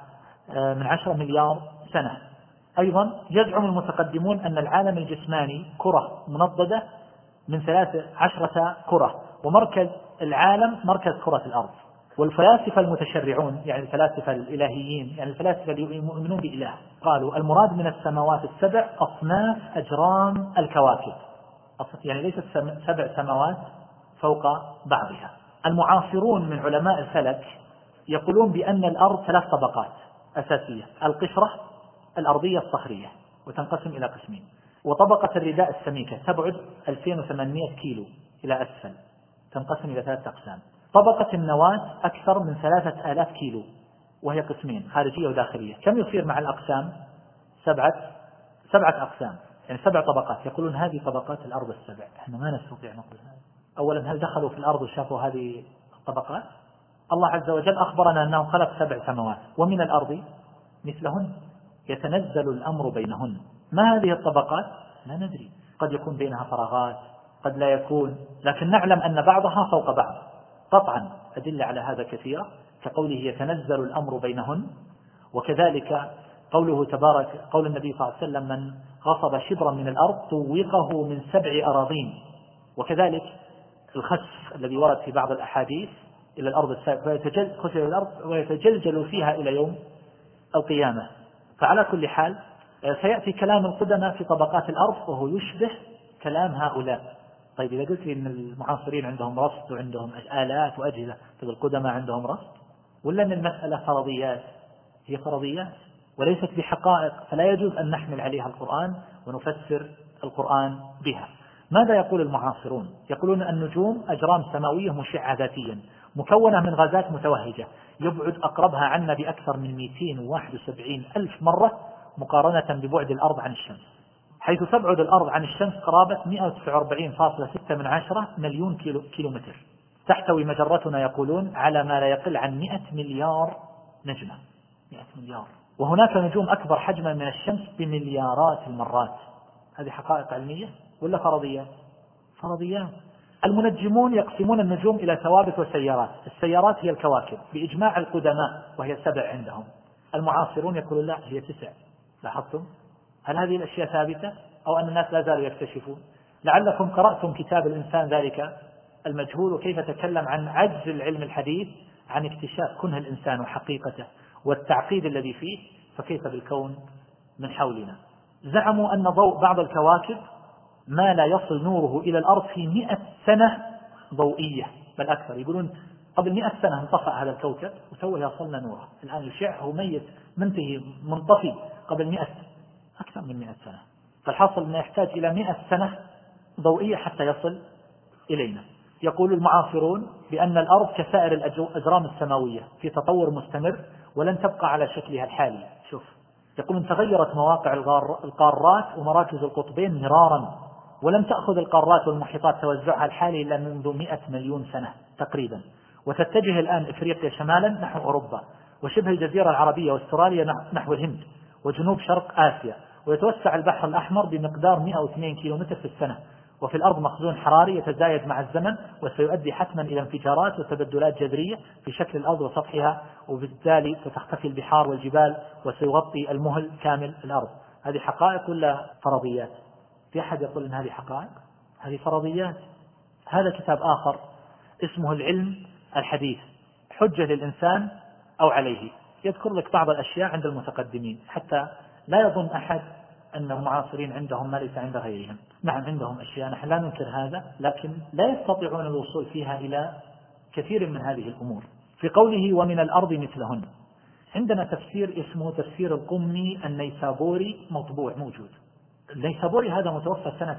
مليار سنة. أيضا يزعم المتقدمون أن العالم الجسماني كرة منضدة من 13 كرة، ومركز العالم مركز كرة الأرض. والفلاسفة المتشرعون يعني الفلاسفة الإلهيين، يعني الفلاسفة اللي يؤمنون بإله، قالوا المراد من السماوات السبع أصناف أجرام الكواكب، يعني ليست 7 سماوات فوق بعضها. المعاصرون من علماء الفلك يقولون بأن الأرض 3 طبقات أساسية: القشرة الأرضية الصخرية، وتنقسم إلى قسمين، وطبقة الرداء السميكة تبعد 2800 كيلو إلى أسفل، تنقسم إلى 3 أقسام. طبقة النواة أكثر من 3000 كيلو، وهي قسمين: خارجية وداخلية. كم يصير مع الأقسام؟ 7 أقسام، يعني 7 طبقات. يقولون هذه طبقات الأرض السبع. احنا ما نستطيع نقول هذا. أولا هل دخلوا في الأرض وشافوا هذه الطبقات؟ الله عز وجل أخبرنا أنه خلق 7 سماوات، ومن الأرض مثلهن يتنزل الأمر بينهن. ما هذه الطبقات؟ لا ندري، قد يكون بينها فراغات، قد لا يكون، لكن نعلم أن بعضها فوق بعض قطعا. أدل على هذا كثيرة، كقوله يتنزل الأمر بينهن، وكذلك قوله تبارك، قول النبي صلى الله عليه وسلم من غصب شبرا من الأرض طوقه من 7 أراضين. وكذلك الخسف الذي ورد في بعض الأحاديث إلى الأرض خسف إلى الأرض ويتجلجل فيها إلى يوم القيامة. فعلى كل حال سيأتي كلام القدماء في طبقات الأرض وهو يشبه كلام هؤلاء. طيب إذا قلت لي أن المعاصرين عندهم رصد وعندهم آلات وأجهزة، طيب القدماء عندهم رصد؟ ولا أن المسألة فرضيات؟ هي فرضيات وليست بحقائق، فلا يجوز أن نحمل عليها القرآن ونفسر القرآن بها. ماذا يقول المعاصرون؟ يقولون النجوم أجرام سماوية مشعة ذاتيا مكونة من غازات متوهجة يبعد أقربها عنا بأكثر من 271 ألف مرة مقارنة ببعد الأرض عن الشمس، حيث تبعد الأرض عن الشمس قرابة 149.6 مليون كيلومتر. تحتوي مجرتنا يقولون على ما لا يقل عن 100 مليار نجمة، 100 مليار، وهناك نجوم أكبر حجما من الشمس بمليارات المرات. هذه حقائق علمية ولا فرضيات؟ فرضيات. المنجمون يقسمون النجوم إلى ثوابت وسيارات، السيارات هي الكواكب بإجماع القدماء وهي 7 عندهم، المعاصرون يقولون لا هي 9. لاحظتم؟ هل هذه الأشياء ثابتة أو أن الناس لا زالوا يكتشفون؟ لعلكم قرأتم كتاب الإنسان ذلك المجهول وكيف تكلم عن عجز العلم الحديث عن اكتشاف كنه الإنسان وحقيقته والتعقيد الذي فيه، فكيف بالكون من حولنا. زعموا أن ضوء بعض الكواكب ما لا يصل نوره إلى الأرض في 100 سنة ضوئية بل أكثر. يقولون قبل 100 سنة انطفأ هذا الكوكب وسوى يصلنا نوره، الآن يشعه ميت منتهي منطفي قبل 100 أكثر من 100 سنة. فالحاصل أنه يحتاج إلى 100 سنة ضوئية حتى يصل إلينا. يقول المعاصرون بأن الأرض كسائر الأجرام السماوية في تطور مستمر ولن تبقى على شكلها الحالي. شوف، يقولون تغيرت مواقع القارات ومراكز القطبين مرارا، ولم تأخذ القارات والمحيطات توزعها الحالي إلا منذ 100 مليون سنة تقريبا، وتتجه الآن إفريقيا شمالا نحو أوروبا، وشبه الجزيرة العربية واستراليا نحو الهند، وجنوب شرق آسيا، ويتوسع البحر الأحمر بمقدار 102 كيلومتر في السنة. وفي الأرض مخزون حراري يتزايد مع الزمن وسيؤدي حتما إلى انفجارات وتبدلات جذرية في شكل الأرض وسطحها، وبالتالي ستختفي البحار والجبال وسيغطي المهل كامل الأرض. هذه حقائق ولا فرضيات؟ في أحد يقول أن هذه حقائق؟ هذه فرضيات. هذا كتاب آخر اسمه العلم الحديث، حجة للإنسان أو عليه، يذكر لك بعض الأشياء عند المتقدمين حتى لا يظن أحد أن المعاصرين عندهم ما ليس عند غيرهم. نعم عندهم أشياء نحن لا ننكر هذا، لكن لا يستطيعون الوصول فيها إلى كثير من هذه الأمور. في قوله ومن الأرض مثلهن، عندنا تفسير اسمه تفسير القمي النيسابوري مطبوع موجود. النيسابوري هذا متوفى سنة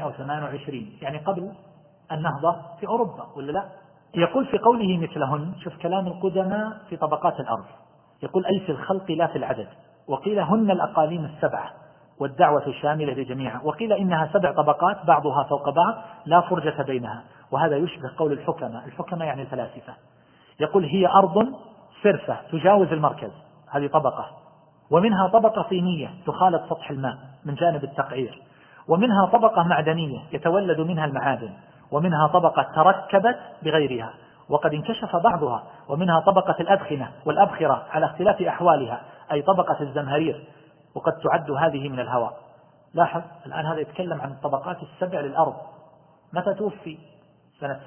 728 يعني قبل النهضة في أوروبا ولا لا؟ يقول في قوله مثلهن، شوف كلام القدماء في طبقات الأرض، يقول أي في الخلق لا في العدد، وقيل هن الأقاليم السبعة والدعوة شاملة لجميعها، وقيل إنها 7 طبقات بعضها فوق بعض لا فرجة بينها، وهذا يشبه قول الحكماء يعني الفلاسفة. يقول هي أرض سرفة تجاوز المركز، هذه طبقة، ومنها طبقة طينية تخالط سطح الماء من جانب التقعير، ومنها طبقة معدنية يتولد منها المعادن، ومنها طبقة تركبت بغيرها وقد انكشف بعضها، ومنها طبقة الأدخنة والأبخرة على اختلاف أحوالها أي طبقة الزمهرير، وقد تعد هذه من الهواء. لاحظ الآن هذا يتكلم عن الطبقات ال7 للأرض. متى توفي؟ سنة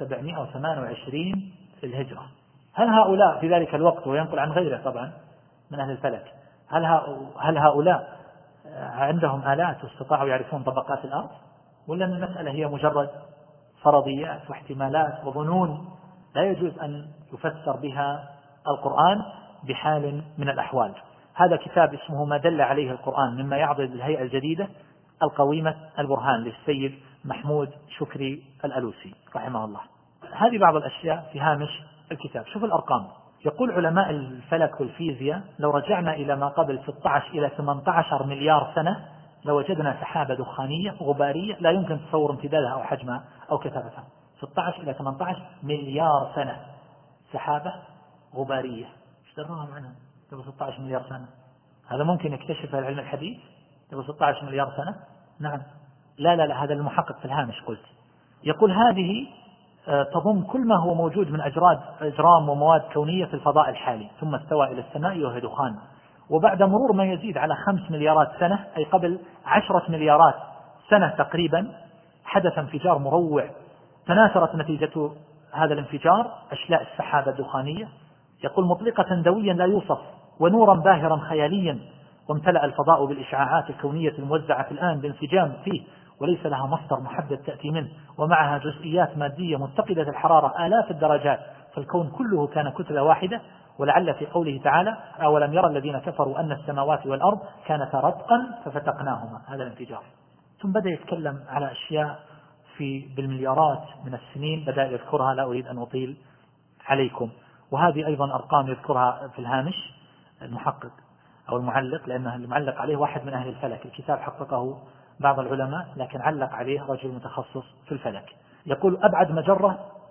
728 في الهجرة. هل هؤلاء في ذلك الوقت، وينقل عن غيره طبعا من أهل الفلك، هل هؤلاء عندهم آلات واستطاعوا يعرفون طبقات الأرض، ولا أن المسألة هي مجرد فرضيات واحتمالات وظنون لا يجوز أن يفسر بها القرآن بحال من الأحوال؟ هذا كتاب اسمه ما دل عليه القرآن مما يعضد الهيئة الجديدة القويمة البرهان للسيد محمود شكري الألوسي رحمه الله. هذه بعض الأشياء في هامش الكتاب. شوف الأرقام. يقول علماء الفلك والفيزياء لو رجعنا إلى ما قبل 16 إلى 18 مليار سنة لوجدنا سحابة دخانية غبارية لا يمكن تصور امتدادها أو حجمها أو كثافتها. 16 إلى 18 مليار سنة سحابة غبارية، ايش دراهم عنها قبل 16 مليار سنة؟ هذا ممكن يكتشفها العلم الحديث قبل 16 مليار سنة؟ نعم. لا هذا المحقق في الهامش قلت. يقول هذه تضم كل ما هو موجود من أجرام ومواد كونية في الفضاء الحالي، ثم استوى إلى السماء وهي دخان. وبعد مرور ما يزيد على 5 مليارات سنة أي قبل 10 مليارات سنة تقريبا حدث انفجار مروع، تناثرت نتيجة هذا الانفجار أشلاء السحابة الدخانية، يقول مطلقة دويا لا يوصف ونورا باهرا خياليا، وامتلأ الفضاء بالإشعاعات الكونية الموزعة الآن بانسجام فيه وليس لها مصدر محدد تأتي منه، ومعها جزئيات مادية متقدة الحرارة آلاف الدرجات، فالكون كله كان كتلة واحدة. ولعل في قوله تعالى أولم يرى الذين كفروا أن السماوات والأرض كانتا رتقا ففتقناهما، هذا الانفجار. ثم بدأ يتكلم على أشياء بالمليارات من السنين بدأ يذكرها، لا أريد أن أطيل عليكم. وهذه أيضا أرقام يذكرها في الهامش المحقق أو المعلق، لأنه المعلق عليه واحد من أهل الفلك، الكتاب حققه بعض العلماء لكن علق عليه رجل متخصص في الفلك. يقول أبعد مجرة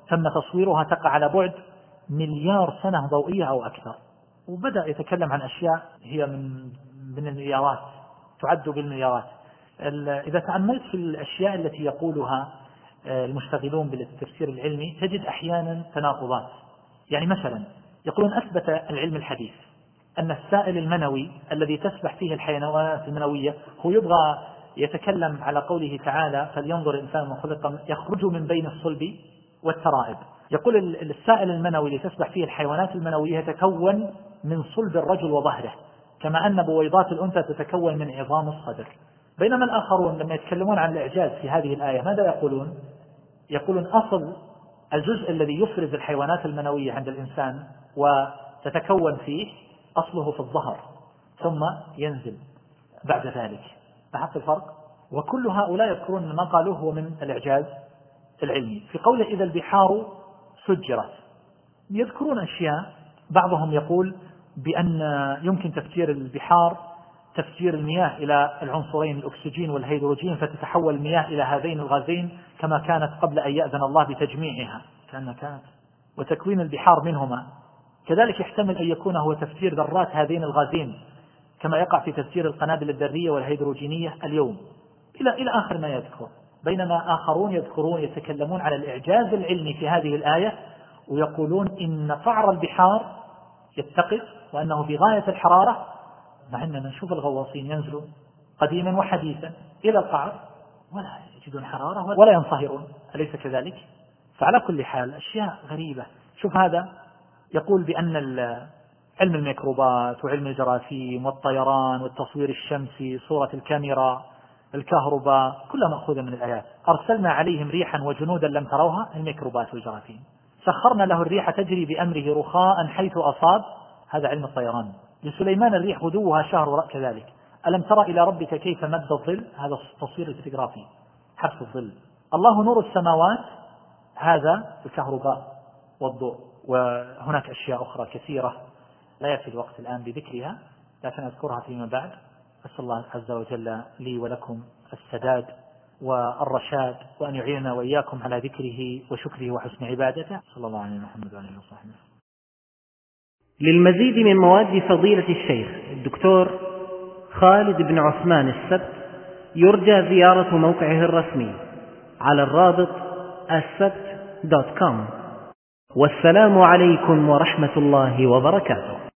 تم تصويرها تقع على بعد 1,000,000 سنة ضوئية أو أكثر، وبدأ يتكلم عن أشياء هي من المليارات، تعد بالمليارات. إذا تأملت في الأشياء التي يقولها المشتغلون بالتفسير العلمي تجد أحيانا تناقضات. يعني مثلا يقولون أثبت العلم الحديث أن السائل المنوي الذي تسبح فيه الحيوانات المنوية هو يبغى يتكلم على قوله تعالى فلينظر الإنسان ما خلق يخرج من بين الصلب والترائب. يقول السائل المنوي اللي تسبح فيه الحيوانات المنوية يتكون من صلب الرجل وظهره، كما أن بويضات الأنثى تتكون من عظام الصدر. بينما الآخرون لما يتكلمون عن الإعجاز في هذه الآية ماذا يقولون؟ يقولون أصل الجزء الذي يفرز الحيوانات المنوية عند الإنسان وتتكون فيه أصله في الظهر ثم ينزل بعد ذلك. لاحظت الفرق؟ وكل هؤلاء يذكرون ما قالوه هو من الإعجاز العلمي. في قوله إذا البحار سجرت يذكرون أشياء، بعضهم يقول بأن يمكن تفجير البحار تفجير المياه إلى العنصرين الأكسجين والهيدروجين فتتحول المياه إلى هذين الغازين كما كانت قبل أن يأذن الله بتجميعها كأنها كانت، وتكوين البحار منهما. كذلك يحتمل أن يكون هو تفجير ذرات هذين الغازين كما يقع في تفجير القنابل الذرية والهيدروجينية اليوم إلى آخر ما يذكر. بينما آخرون يذكرون يتكلمون على الإعجاز العلمي في هذه الآية ويقولون إن قعر البحار يتقد وأنه في غاية الحرارة، مع أننا نشوف الغواصين ينزلوا قديما وحديثا إلى القعر ولا يجدون حرارة ولا ينصهرون، أليس كذلك؟ فعلى كل حال أشياء غريبة. شوف هذا يقول بأن علم الميكروبات وعلم الجراثيم والطيران والتصوير الشمسي صورة الكاميرا الكهرباء كلها مأخوذة من الآيات. أرسلنا عليهم ريحا وجنودا لم تروها، الميكروبات والجراثيم. سخرنا له الريح تجري بأمره رخاء حيث أصاب، هذا علم الطيران. لسليمان الريح غدوها شهر كذلك. ألم ترى إلى ربك كيف مد الظل، هذا التصوير الفوتوغرافي حبس الظل. الله نور السماوات، هذا الكهرباء والضوء. وهناك أشياء أخرى كثيرة لا يأتي الوقت الآن بذكرها لكن أذكرها فيما بعد. أسأل الله عز وجل لي ولكم السداد والرشاد وأن يعيننا وإياكم على ذكره وشكره وحسن عبادته. صلى الله عليه محمد وعلى آله وصحبه. للمزيد من مواد فضيلة الشيخ الدكتور خالد بن عثمان السبت يرجى زيارة موقعه الرسمي على الرابط السبت.com. والسلام عليكم ورحمة الله وبركاته.